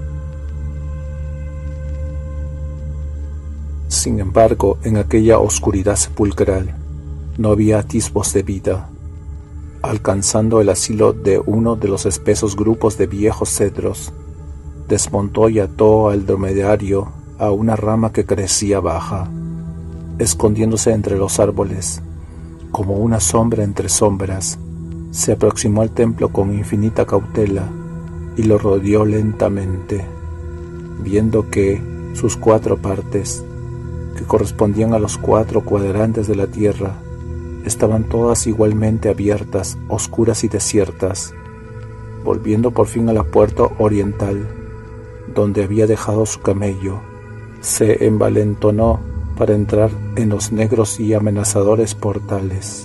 Sin embargo, en aquella oscuridad sepulcral no había atisbos de vida, Alcanzando el asilo de uno de los espesos grupos de viejos cedros, desmontó y ató al dromedario a una rama que crecía baja, escondiéndose entre los árboles, como una sombra entre sombras. Se aproximó al templo con infinita cautela y lo rodeó lentamente, viendo que sus cuatro partes, que correspondían a los cuatro cuadrantes de la tierra, estaban todas igualmente abiertas, oscuras y desiertas. Volviendo por fin a la puerta oriental, donde había dejado su camello, se envalentonó para entrar en los negros y amenazadores portales.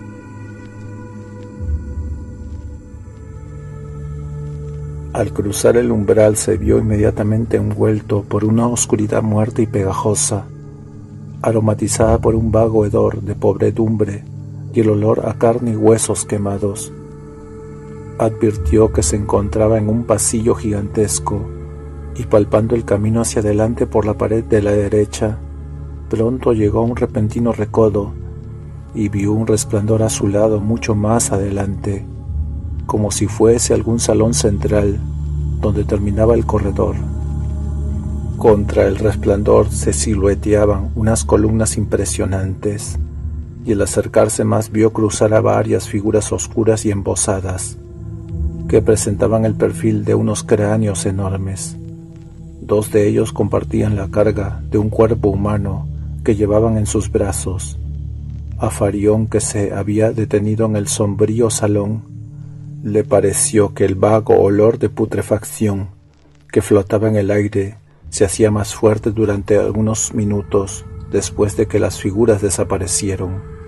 Al cruzar el umbral se vio inmediatamente envuelto por una oscuridad muerta y pegajosa, aromatizada por un vago hedor de podredumbre y el olor a carne y huesos quemados. Advirtió que se encontraba en un pasillo gigantesco y, palpando el camino hacia adelante por la pared de la derecha, pronto llegó a un repentino recodo y vio un resplandor a su lado mucho más adelante, como si fuese algún salón central donde terminaba el corredor. Contra el resplandor se silueteaban unas columnas impresionantes, y al acercarse más vio cruzar a varias figuras oscuras y embosadas, que presentaban el perfil de unos cráneos enormes. Dos de ellos compartían la carga de un cuerpo humano que llevaban en sus brazos. A Farión, que se había detenido en el sombrío salón, le pareció que el vago olor de putrefacción que flotaba en el aire se hacía más fuerte durante algunos minutos después de que las figuras desaparecieron.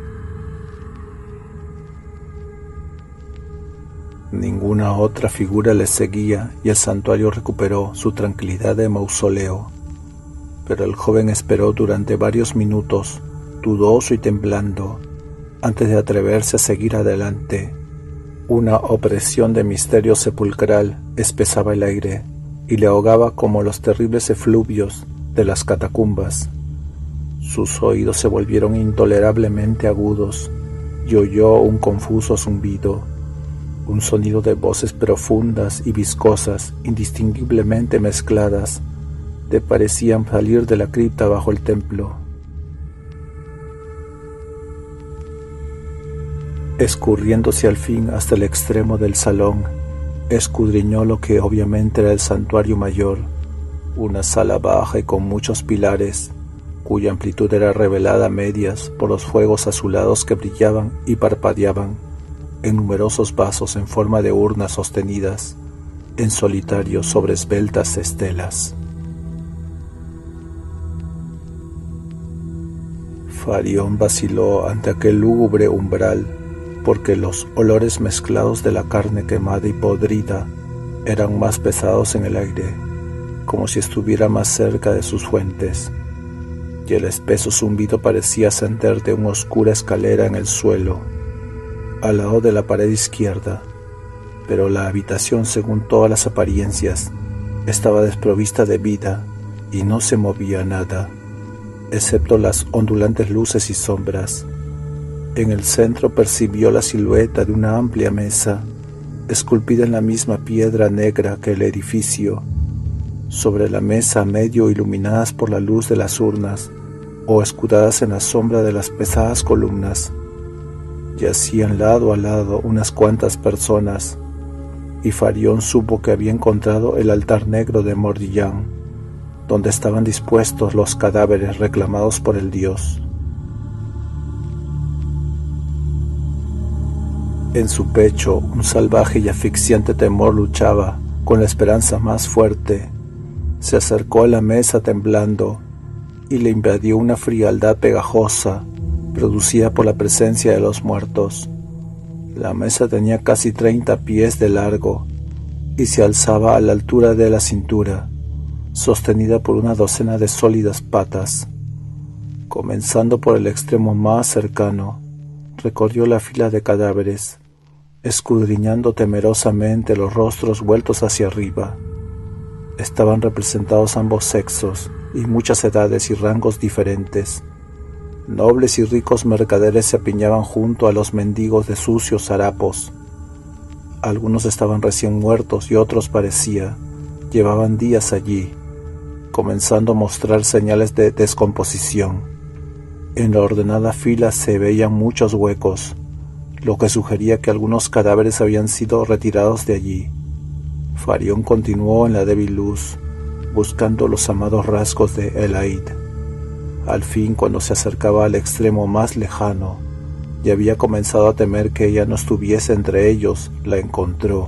Ninguna otra figura le seguía y el santuario recuperó su tranquilidad de mausoleo, pero el joven esperó durante varios minutos, dudoso y temblando, antes de atreverse a seguir adelante. Una opresión de misterio sepulcral espesaba el aire y le ahogaba como los terribles efluvios de las catacumbas. Sus oídos se volvieron intolerablemente agudos y oyó un confuso zumbido, un sonido de voces profundas y viscosas, indistinguiblemente mezcladas, que parecían salir de la cripta bajo el templo. Escurriéndose al fin hasta el extremo del salón, escudriñó lo que obviamente era el santuario mayor, una sala baja y con muchos pilares, cuya amplitud era revelada a medias por los fuegos azulados que brillaban y parpadeaban en numerosos vasos en forma de urnas sostenidas en solitario sobre esbeltas estelas. Farión vaciló ante aquel lúgubre umbral, porque los olores mezclados de la carne quemada y podrida eran más pesados en el aire, como si estuviera más cerca de sus fuentes, y el espeso zumbido parecía ascender de una oscura escalera en el suelo, al lado de la pared izquierda, pero la habitación, según todas las apariencias, estaba desprovista de vida y no se movía nada, excepto las ondulantes luces y sombras. En el centro percibió la silueta de una amplia mesa, esculpida en la misma piedra negra que el edificio. Sobre la mesa, medio iluminadas por la luz de las urnas o escudadas en la sombra de las pesadas columnas, yacían lado a lado unas cuantas personas, y Farión supo que había encontrado el altar negro de Mordillán, donde estaban dispuestos los cadáveres reclamados por el dios. En su pecho un salvaje y asfixiante temor luchaba con la esperanza más fuerte. Se acercó a la mesa temblando y le invadió una frialdad pegajosa producida por la presencia de los muertos. La mesa tenía casi treinta pies de largo y se alzaba a la altura de la cintura, sostenida por una docena de sólidas patas. Comenzando por el extremo más cercano, recorrió la fila de cadáveres, escudriñando temerosamente los rostros vueltos hacia arriba. Estaban representados ambos sexos y muchas edades y rangos diferentes. Nobles y ricos mercaderes se apiñaban junto a los mendigos de sucios harapos. Algunos estaban recién muertos y otros, parecía, llevaban días allí, comenzando a mostrar señales de descomposición. En la ordenada fila se veían muchos huecos, lo que sugería que algunos cadáveres habían sido retirados de allí. Farión continuó en la débil luz, buscando los amados rasgos de Elaid. Al fin, cuando se acercaba al extremo más lejano, y había comenzado a temer que ella no estuviese entre ellos, la encontró.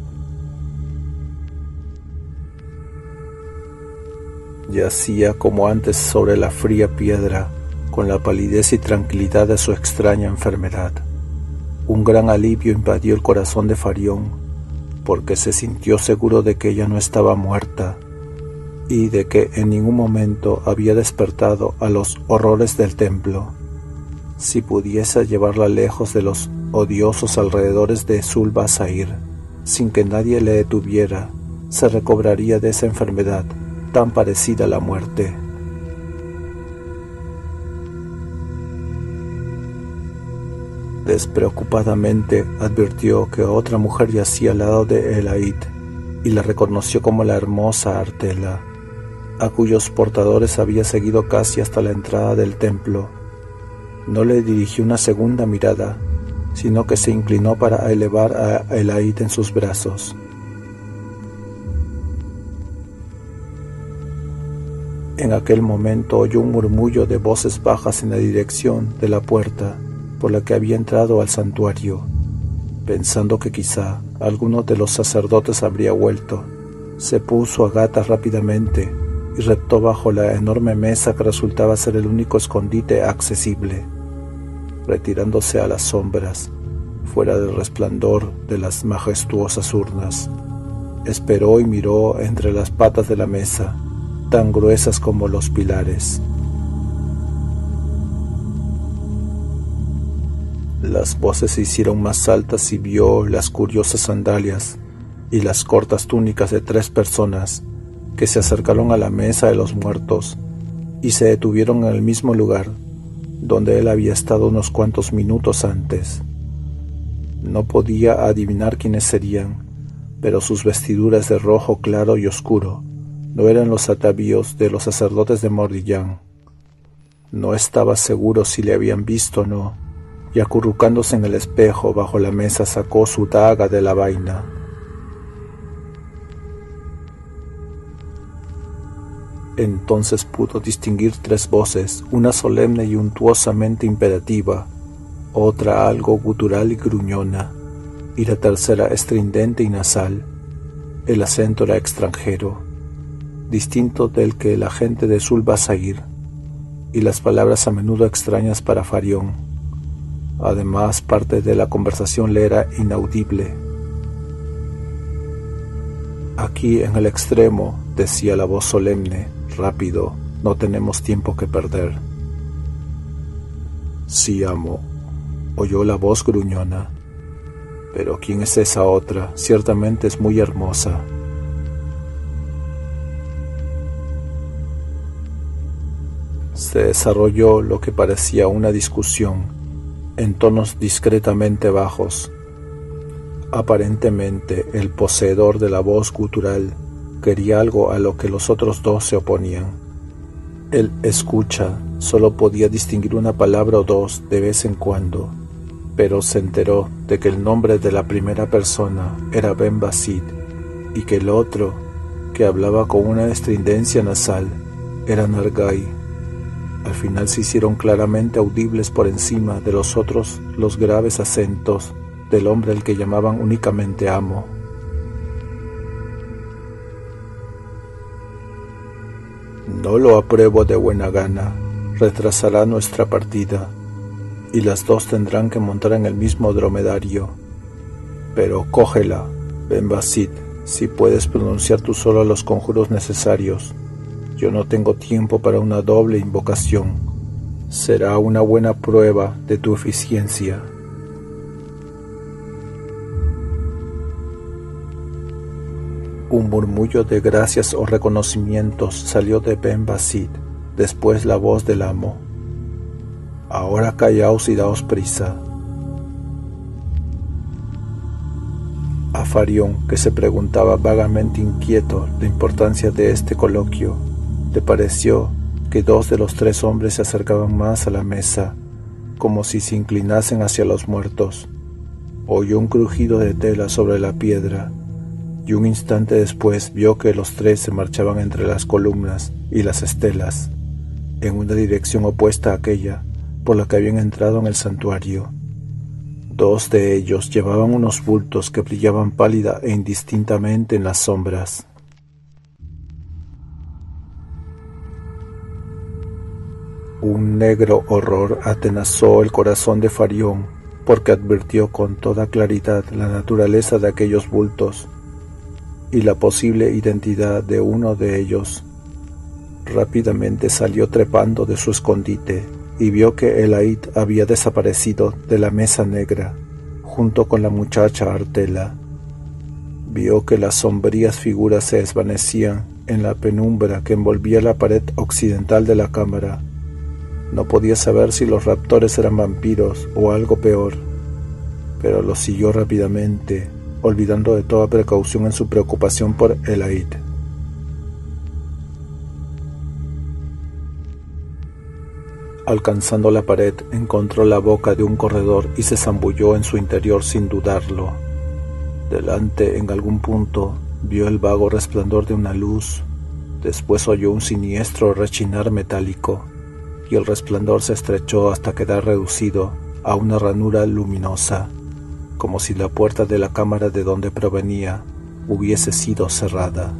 Yacía como antes sobre la fría piedra, con la palidez y tranquilidad de su extraña enfermedad. Un gran alivio invadió el corazón de Farión, porque se sintió seguro de que ella no estaba muerta, y de que en ningún momento había despertado a los horrores del templo. Si pudiese llevarla lejos de los odiosos alrededores de Sul-Basair, sin que nadie le detuviera, se recobraría de esa enfermedad tan parecida a la muerte. Despreocupadamente advirtió que otra mujer yacía al lado de Elaid y la reconoció como la hermosa Artela, a cuyos portadores había seguido casi hasta la entrada del templo. No le dirigió una segunda mirada, sino que se inclinó para elevar a Elaid en sus brazos. En aquel momento oyó un murmullo de voces bajas en la dirección de la puerta por la que había entrado al santuario. Pensando que quizá alguno de los sacerdotes habría vuelto, se puso a gatas rápidamente y reptó bajo la enorme mesa que resultaba ser el único escondite accesible. Retirándose a las sombras, fuera del resplandor de las majestuosas urnas, esperó y miró entre las patas de la mesa, tan gruesas como los pilares. Las voces se hicieron más altas y vio las curiosas sandalias y las cortas túnicas de tres personas que se acercaron a la mesa de los muertos y se detuvieron en el mismo lugar donde él había estado unos cuantos minutos antes. No podía adivinar quiénes serían, pero sus vestiduras de rojo claro y oscuro no eran los atavíos de los sacerdotes de Mordillán. No estaba seguro si le habían visto o no, y acurrucándose en el espejo bajo la mesa sacó su daga de la vaina. Entonces pudo distinguir tres voces, una solemne y untuosamente imperativa, otra algo gutural y gruñona, y la tercera estridente y nasal. El acento era extranjero, distinto del que la gente de Sul-Basair, y las palabras a menudo extrañas para Farión. Además, parte de la conversación le era inaudible. Aquí en el extremo, decía la voz solemne, rápido, no tenemos tiempo que perder. Sí, amo, oyó la voz gruñona. Pero ¿quién es esa otra? Ciertamente es muy hermosa. Se desarrolló lo que parecía una discusión, en tonos discretamente bajos. Aparentemente, el poseedor de la voz gutural quería algo a lo que los otros dos se oponían. El escucha solo podía distinguir una palabra o dos de vez en cuando, pero se enteró de que el nombre de la primera persona era Ben Basid y que el otro, que hablaba con una estridencia nasal, era Nargai. Al final se hicieron claramente audibles por encima de los otros los graves acentos del hombre al que llamaban únicamente amo. No lo apruebo de buena gana, retrasará nuestra partida, y las dos tendrán que montar en el mismo dromedario. Pero cógela, Ben Basid, si puedes pronunciar tú solo los conjuros necesarios. Yo no tengo tiempo para una doble invocación. Será una buena prueba de tu eficiencia. Un murmullo de gracias o reconocimientos salió de Ben Basid, después la voz del amo. Ahora callaos y daos prisa. A Farión, que se preguntaba vagamente inquieto la importancia de este coloquio, le pareció que dos de los tres hombres se acercaban más a la mesa, como si se inclinasen hacia los muertos. Oyó un crujido de tela sobre la piedra, y un instante después vio que los tres se marchaban entre las columnas y las estelas, en una dirección opuesta a aquella por la que habían entrado en el santuario. Dos de ellos llevaban unos bultos que brillaban pálida e indistintamente en las sombras. Un negro horror atenazó el corazón de Farión, porque advirtió con toda claridad la naturaleza de aquellos bultos y la posible identidad de uno de ellos. Rápidamente salió trepando de su escondite y vio que el Aid había desaparecido de la mesa negra, junto con la muchacha Artela. Vio que las sombrías figuras se desvanecían en la penumbra que envolvía la pared occidental de la cámara. No podía saber si los raptores eran vampiros o algo peor, pero los siguió rápidamente, olvidando de toda precaución en su preocupación por el Aid. Alcanzando la pared, encontró la boca de un corredor y se zambulló en su interior sin dudarlo. Delante, en algún punto, vio el vago resplandor de una luz. Después oyó un siniestro rechinar metálico, y el resplandor se estrechó hasta quedar reducido a una ranura luminosa, como si la puerta de la cámara de donde provenía hubiese sido cerrada.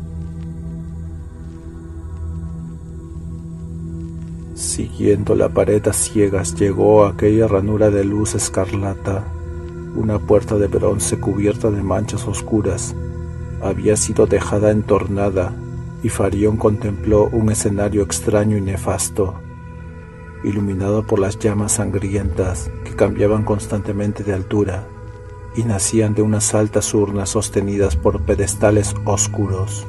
Siguiendo la pared a ciegas, llegó a aquella ranura de luz escarlata. Una puerta de bronce cubierta de manchas oscuras había sido dejada entornada, y Farión contempló un escenario extraño y nefasto, iluminado por las llamas sangrientas que cambiaban constantemente de altura y nacían de unas altas urnas sostenidas por pedestales oscuros.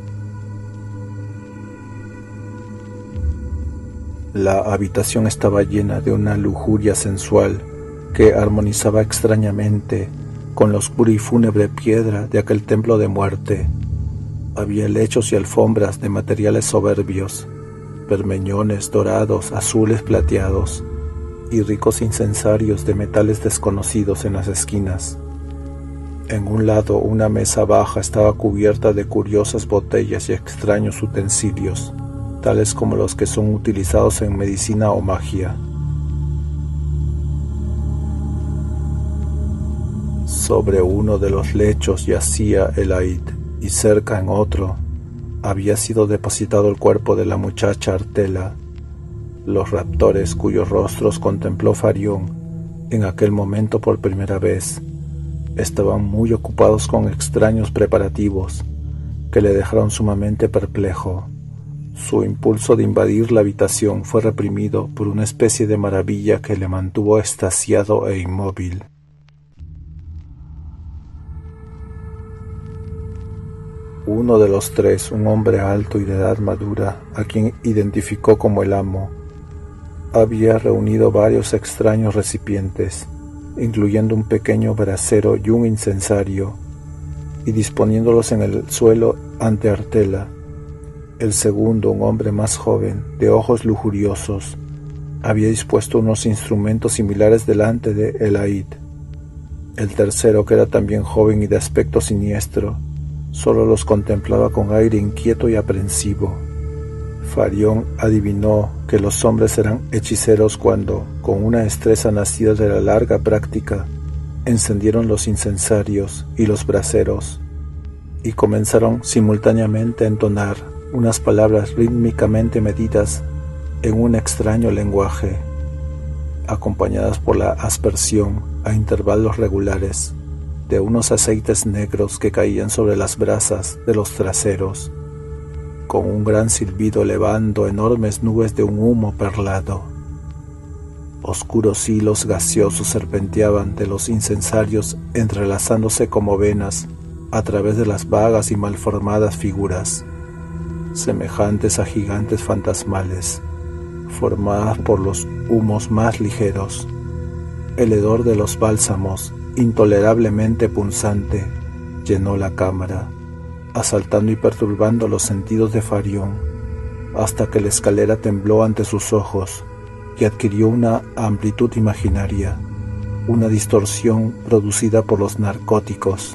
La habitación estaba llena de una lujuria sensual que armonizaba extrañamente con la oscura y fúnebre piedra de aquel templo de muerte. Había lechos y alfombras de materiales soberbios, bermeñones dorados, azules plateados y ricos incensarios de metales desconocidos en las esquinas. En un lado, una mesa baja estaba cubierta de curiosas botellas y extraños utensilios, tales como los que son utilizados en medicina o magia. Sobre uno de los lechos yacía el Aid, y cerca en otro había sido depositado el cuerpo de la muchacha Artela. Los raptores cuyos rostros contempló Farión en aquel momento por primera vez estaban muy ocupados con extraños preparativos que le dejaron sumamente perplejo. Su impulso de invadir la habitación fue reprimido por una especie de maravilla que le mantuvo extasiado e inmóvil. Uno de los tres, un hombre alto y de edad madura, a quien identificó como el amo, había reunido varios extraños recipientes, incluyendo un pequeño brasero y un incensario, y disponiéndolos en el suelo ante Artela. El segundo, un hombre más joven, de ojos lujuriosos, había dispuesto unos instrumentos similares delante de el Aid. El tercero, que era también joven y de aspecto siniestro, solo los contemplaba con aire inquieto y aprensivo. Farión adivinó que los hombres eran hechiceros cuando, con una destreza nacida de la larga práctica, encendieron los incensarios y los braseros, y comenzaron simultáneamente a entonar unas palabras rítmicamente medidas en un extraño lenguaje, acompañadas por la aspersión a intervalos regulares de unos aceites negros que caían sobre las brasas de los traseros, con un gran silbido elevando enormes nubes de un humo perlado. Oscuros hilos gaseosos serpenteaban de los incensarios, entrelazándose como venas a través de las vagas y malformadas figuras, semejantes a gigantes fantasmales, formadas por los humos más ligeros. El hedor de los bálsamos, intolerablemente punzante, llenó la cámara, asaltando y perturbando los sentidos de Farión, hasta que la escalera tembló ante sus ojos y adquirió una amplitud imaginaria, una distorsión producida por los narcóticos.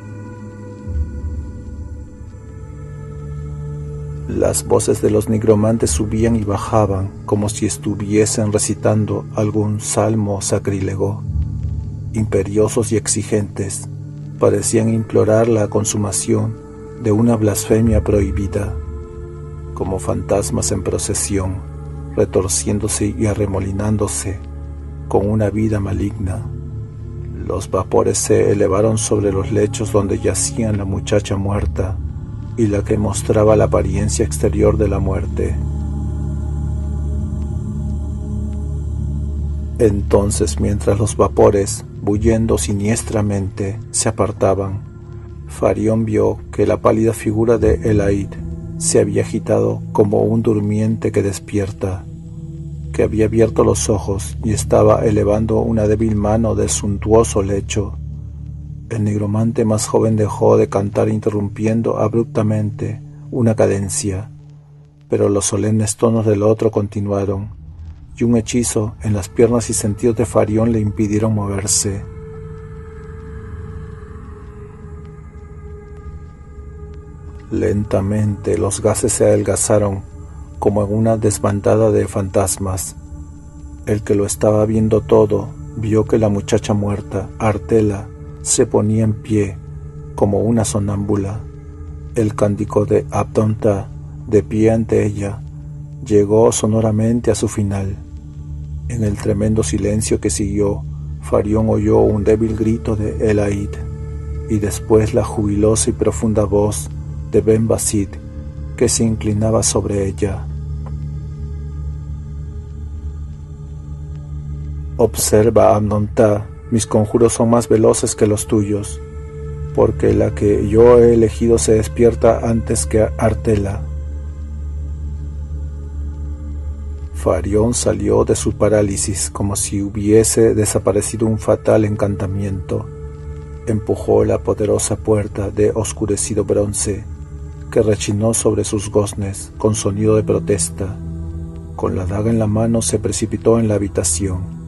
Las voces de los nigromantes subían y bajaban como si estuviesen recitando algún salmo sacrílego. Imperiosos y exigentes, parecían implorar la consumación de una blasfemia prohibida, como fantasmas en procesión, retorciéndose y arremolinándose con una vida maligna. Los vapores se elevaron sobre los lechos donde yacían la muchacha muerta y la que mostraba la apariencia exterior de la muerte. Entonces, mientras los vapores, bullendo siniestramente, se apartaban, Farión vio que la pálida figura de Elaid se había agitado como un durmiente que despierta, que había abierto los ojos y estaba elevando una débil mano del suntuoso lecho. El nigromante más joven dejó de cantar interrumpiendo abruptamente una cadencia, pero los solemnes tonos del otro continuaron, y un hechizo en las piernas y sentidos de Farión le impidieron moverse. Lentamente los gases se adelgazaron como en una desbandada de fantasmas. El que lo estaba viendo todo vio que la muchacha muerta, Artela, se ponía en pie como una sonámbula. El cántico de Abdonta, de pie ante ella, llegó sonoramente a su final. En el tremendo silencio que siguió, Farión oyó un débil grito de Elaid y después la jubilosa y profunda voz de Ben Basid que se inclinaba sobre ella. Observa, Abdonta, mis conjuros son más veloces que los tuyos, porque la que yo he elegido se despierta antes que Artela. Farión salió de su parálisis como si hubiese desaparecido un fatal encantamiento. Empujó la poderosa puerta de oscurecido bronce que rechinó sobre sus goznes con sonido de protesta. Con la daga en la mano se precipitó en la habitación.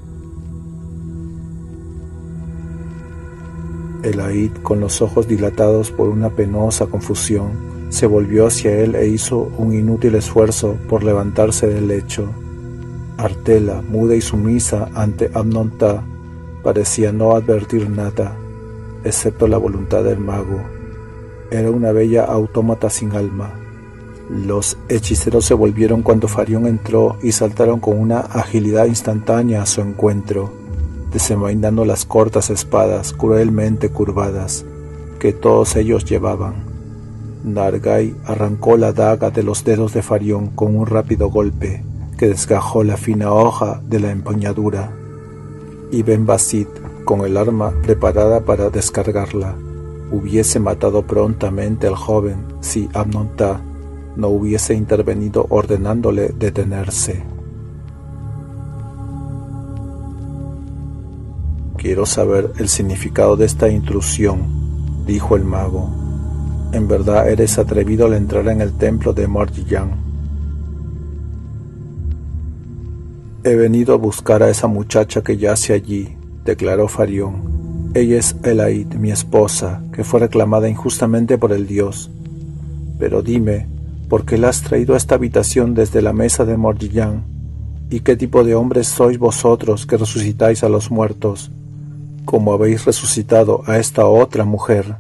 Elaid, con los ojos dilatados por una penosa confusión, se volvió hacia él e hizo un inútil esfuerzo por levantarse del lecho. Artela, muda y sumisa ante Abdonta, parecía no advertir nada, excepto la voluntad del mago. Era una bella autómata sin alma. Los hechiceros se volvieron cuando Farión entró y saltaron con una agilidad instantánea a su encuentro, desenvainando las cortas espadas cruelmente curvadas que todos ellos llevaban. Nargai arrancó la daga de los dedos de Farión con un rápido golpe que desgajó la fina hoja de la empuñadura, y Ben Basid, con el arma preparada para descargarla, hubiese matado prontamente al joven si Abdonta no hubiese intervenido ordenándole detenerse. Quiero saber el significado de esta intrusión, dijo el mago. En verdad eres atrevido al entrar en el templo de Morgiyan. He venido a buscar a esa muchacha que yace allí, declaró Farión. Ella es Elaid, mi esposa, que fue reclamada injustamente por el dios. Pero dime, ¿por qué la has traído a esta habitación desde la mesa de Morgiyan? ¿Y qué tipo de hombres sois vosotros que resucitáis a los muertos, como habéis resucitado a esta otra mujer?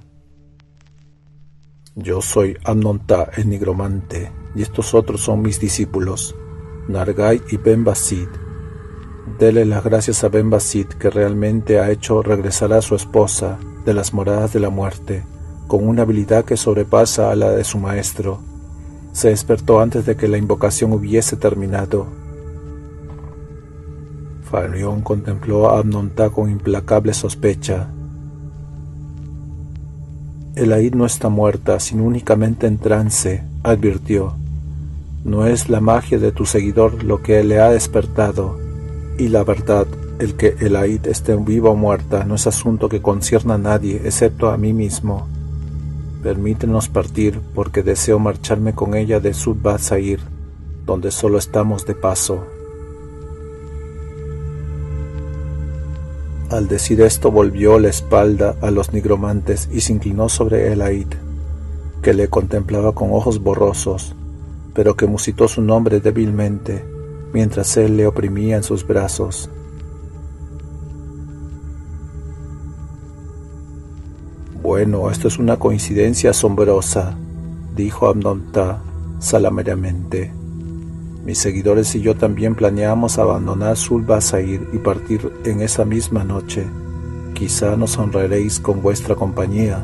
Yo soy Abdonta, el nigromante, y estos otros son mis discípulos, Nargai y Ben Basid. Dele las gracias a Ben Basid, que realmente ha hecho regresar a su esposa de las moradas de la muerte, con una habilidad que sobrepasa a la de su maestro. Se despertó antes de que la invocación hubiese terminado. Farión contempló a Abdonta con implacable sospecha. Elaid no está muerta, sino únicamente en trance, advirtió. No es la magia de tu seguidor lo que le ha despertado, y la verdad, el que Elaid esté viva o muerta no es asunto que concierne a nadie excepto a mí mismo. Permítenos partir porque deseo marcharme con ella de Sud-Basair, donde solo estamos de paso. Al decir esto volvió la espalda a los nigromantes y se inclinó sobre Elaid, que le contemplaba con ojos borrosos, pero que musitó su nombre débilmente, mientras él le oprimía en sus brazos. «Bueno, esto es una coincidencia asombrosa», dijo Amnon-Tah salameramente. «Mis seguidores y yo también planeamos abandonar Sul-Basair y partir en esa misma noche. Quizá nos honraréis con vuestra compañía».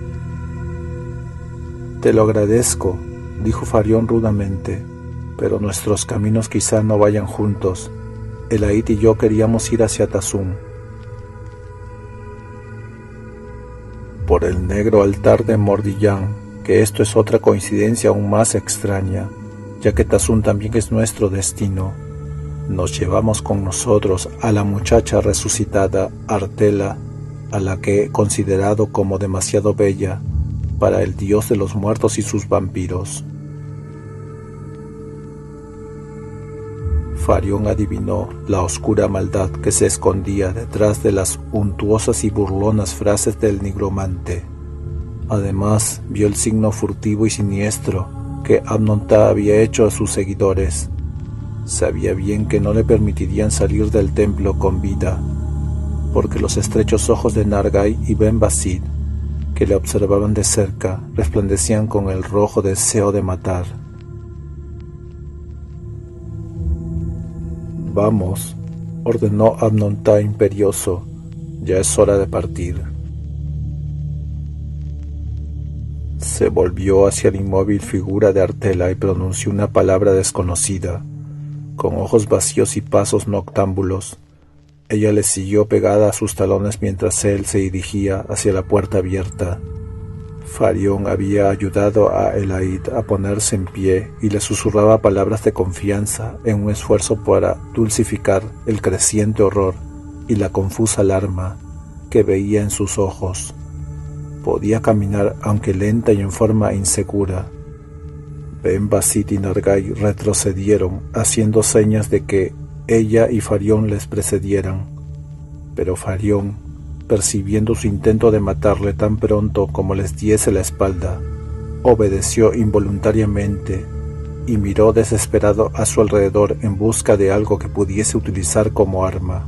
«Te lo agradezco», dijo Farión rudamente, «pero nuestros caminos quizá no vayan juntos. Elaid y yo queríamos ir hacia Tazún». «Por el negro altar de Mordillán, que esto es otra coincidencia aún más extraña, ya que Tazún también es nuestro destino. Nos llevamos con nosotros a la muchacha resucitada Artela, a la que he considerado como demasiado bella para el dios de los muertos y sus vampiros». Farión adivinó la oscura maldad que se escondía detrás de las untuosas y burlonas frases del nigromante. Además, vio el signo furtivo y siniestro que Amnon-Tah había hecho a sus seguidores. Sabía bien que no le permitirían salir del templo con vida, porque los estrechos ojos de Nargai y Ben-Basid, que le observaban de cerca, resplandecían con el rojo deseo de matar. «Vamos», ordenó Amnon-Tah imperioso, «ya es hora de partir». Se volvió hacia la inmóvil figura de Artela y pronunció una palabra desconocida. Con ojos vacíos y pasos noctámbulos, ella le siguió pegada a sus talones mientras él se dirigía hacia la puerta abierta. Farión había ayudado a Elaid a ponerse en pie y le susurraba palabras de confianza en un esfuerzo para dulcificar el creciente horror y la confusa alarma que veía en sus ojos. Podía caminar, aunque lenta y en forma insegura. Ben-Basid y Nargai retrocedieron, haciendo señas de que ella y Farión les precedieran, pero Farión, percibiendo su intento de matarle tan pronto como les diese la espalda, obedeció involuntariamente y miró desesperado a su alrededor en busca de algo que pudiese utilizar como arma.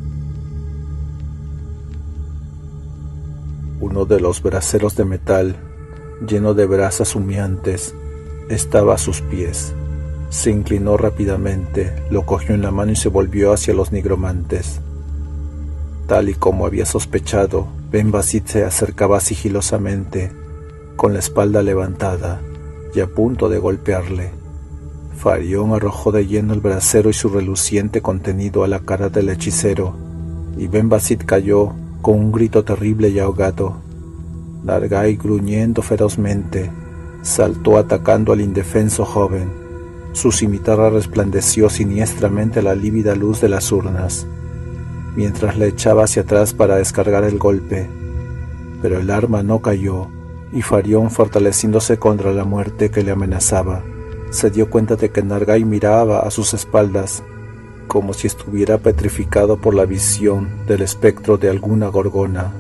Uno de los braseros de metal, lleno de brasas humeantes, estaba a sus pies. Se inclinó rápidamente, lo cogió en la mano y se volvió hacia los nigromantes. Tal y como había sospechado, Ben-Basid se acercaba sigilosamente, con la espalda levantada y a punto de golpearle. Farión arrojó de lleno el brasero y su reluciente contenido a la cara del hechicero, y Ben-Basid cayó con un grito terrible y ahogado. Nargai, gruñendo ferozmente, saltó atacando al indefenso joven. Su cimitarra resplandeció siniestramente a la lívida luz de las urnas, mientras la echaba hacia atrás para descargar el golpe, pero el arma no cayó, y Farión, fortaleciéndose contra la muerte que le amenazaba, se dio cuenta de que Nargai miraba a sus espaldas, como si estuviera petrificado por la visión del espectro de alguna gorgona.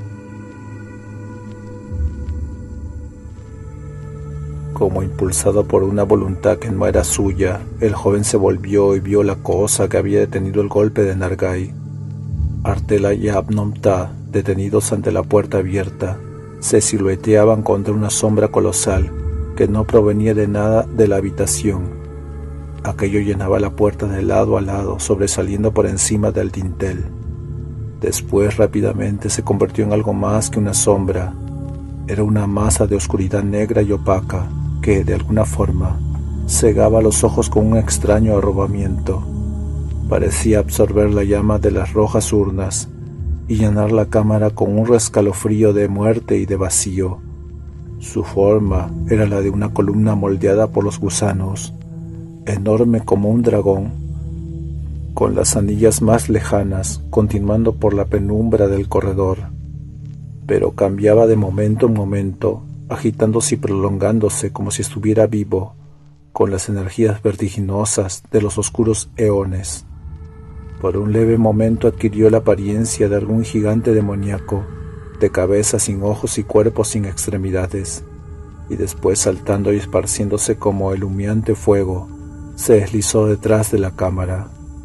Como impulsado por una voluntad que no era suya, el joven se volvió y vio la cosa que había detenido el golpe de Nargai. Artela y Amnon-Tah, detenidos ante la puerta abierta, se silueteaban contra una sombra colosal que no provenía de nada de la habitación. Aquello llenaba la puerta de lado a lado, sobresaliendo por encima del dintel. Después rápidamente se convirtió en algo más que una sombra. Era una masa de oscuridad negra y opaca que, de alguna forma, cegaba los ojos con un extraño arrobamiento. Parecía absorber la llama de las rojas urnas y llenar la cámara con un rescalofrío de muerte y de vacío. Su forma era la de una columna moldeada por los gusanos, enorme como un dragón, con las anillas más lejanas, continuando por la penumbra del corredor, pero cambiaba de momento en momento, agitándose y prolongándose como si estuviera vivo, con las energías vertiginosas de los oscuros eones. Por un leve momento adquirió la apariencia de algún gigante demoníaco, de cabeza sin ojos y cuerpo sin extremidades, y después, saltando y esparciéndose como el humeante fuego, se deslizó detrás de la cámara.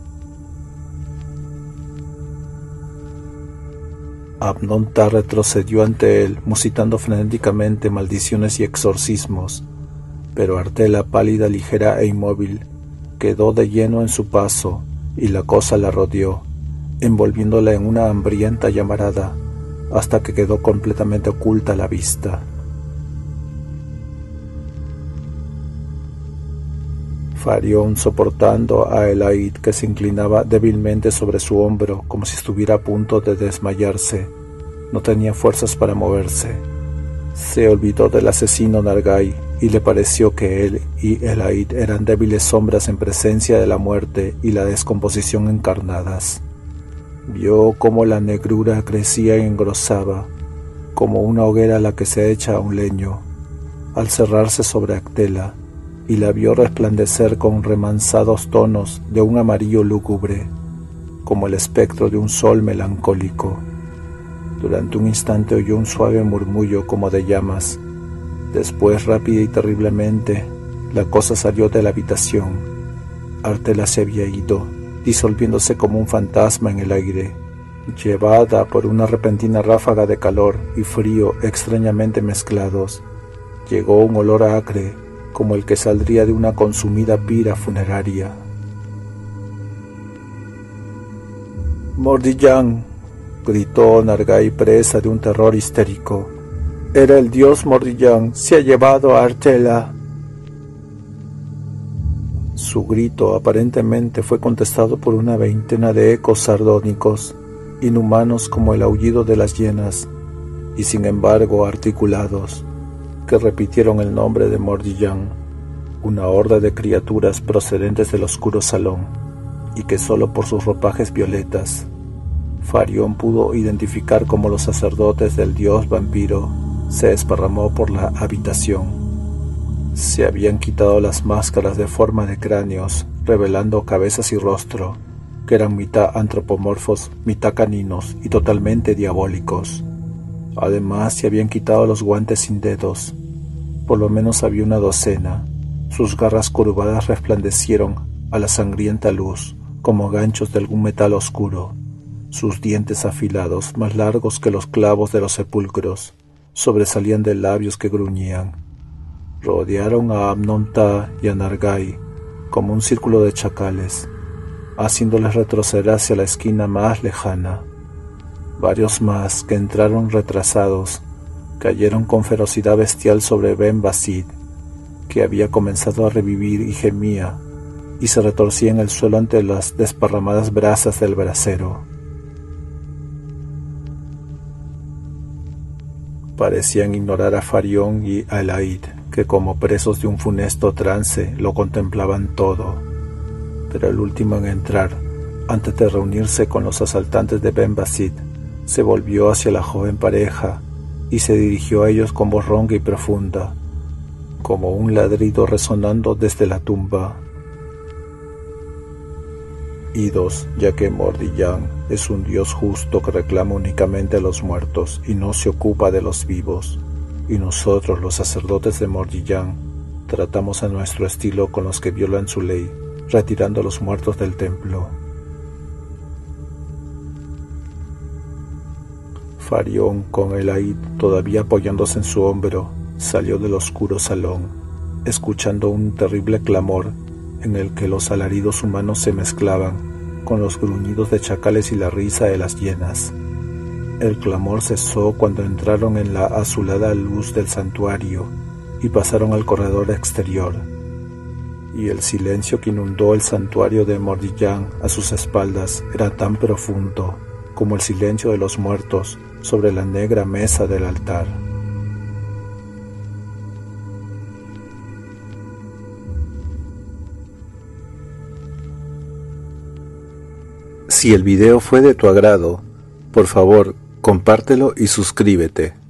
Abnonta retrocedió ante él, musitando frenéticamente maldiciones y exorcismos, pero Artela, pálida, ligera e inmóvil, quedó de lleno en su paso, y la cosa la rodeó, envolviéndola en una hambrienta llamarada, hasta que quedó completamente oculta a la vista. Farión, soportando a Elaid, que se inclinaba débilmente sobre su hombro como si estuviera a punto de desmayarse, no tenía fuerzas para moverse. Se olvidó del asesino Nargai y le pareció que él y Elaid eran débiles sombras en presencia de la muerte y la descomposición encarnadas. Vio cómo la negrura crecía y engrosaba, como una hoguera a la que se echa un leño, al cerrarse sobre Actela, y la vio resplandecer con remansados tonos de un amarillo lúgubre, como el espectro de un sol melancólico. Durante un instante oyó un suave murmullo como de llamas. Después, rápida y terriblemente, la cosa salió de la habitación. Artela se había ido, disolviéndose como un fantasma en el aire, llevada por una repentina ráfaga de calor y frío extrañamente mezclados. Llegó un olor acre, como el que saldría de una consumida pira funeraria. «Mordiyan», gritó Nargai, presa de un terror histérico. «Era el dios Mordiyan, se ha llevado a Artela». Su grito aparentemente fue contestado por una veintena de ecos sardónicos, inhumanos como el aullido de las hienas, y sin embargo articulados, que repitieron el nombre de Mordiyan, una horda de criaturas procedentes del oscuro salón, y que solo por sus ropajes violetas Farión pudo identificar como los sacerdotes del dios vampiro, se desparramó por la habitación. Se habían quitado las máscaras de forma de cráneos, revelando cabezas y rostro, que eran mitad antropomorfos, mitad caninos y totalmente diabólicos. Además, se habían quitado los guantes sin dedos. Por lo menos había una docena. Sus garras curvadas resplandecieron a la sangrienta luz como ganchos de algún metal oscuro. Sus dientes afilados, más largos que los clavos de los sepulcros, sobresalían de labios que gruñían. Rodearon a Abnonta y a Nargai como un círculo de chacales, haciéndoles retroceder hacia la esquina más lejana. Varios más, que entraron retrasados, cayeron con ferocidad bestial sobre Ben Basid, que había comenzado a revivir y gemía, y se retorcía en el suelo ante las desparramadas brasas del brasero. Parecían ignorar a Farión y a Elaid, que como presos de un funesto trance lo contemplaban todo. Pero el último en entrar, antes de reunirse con los asaltantes de Ben Basid, se volvió hacia la joven pareja y se dirigió a ellos con voz ronca y profunda, como un ladrido resonando desde la tumba. Idos, ya que Mordiyan es un dios justo que reclama únicamente a los muertos y no se ocupa de los vivos, y nosotros, los sacerdotes de Mordiyan, tratamos a nuestro estilo con los que violan su ley, retirando a los muertos del templo. Farión, con Elaid todavía apoyándose en su hombro, salió del oscuro salón, escuchando un terrible clamor en el que los alaridos humanos se mezclaban con los gruñidos de chacales y la risa de las hienas. El clamor cesó cuando entraron en la azulada luz del santuario y pasaron al corredor exterior, y el silencio que inundó el santuario de Mordiyan a sus espaldas era tan profundo como el silencio de los muertos sobre la negra mesa del altar. Si el video fue de tu agrado, por favor, compártelo y suscríbete.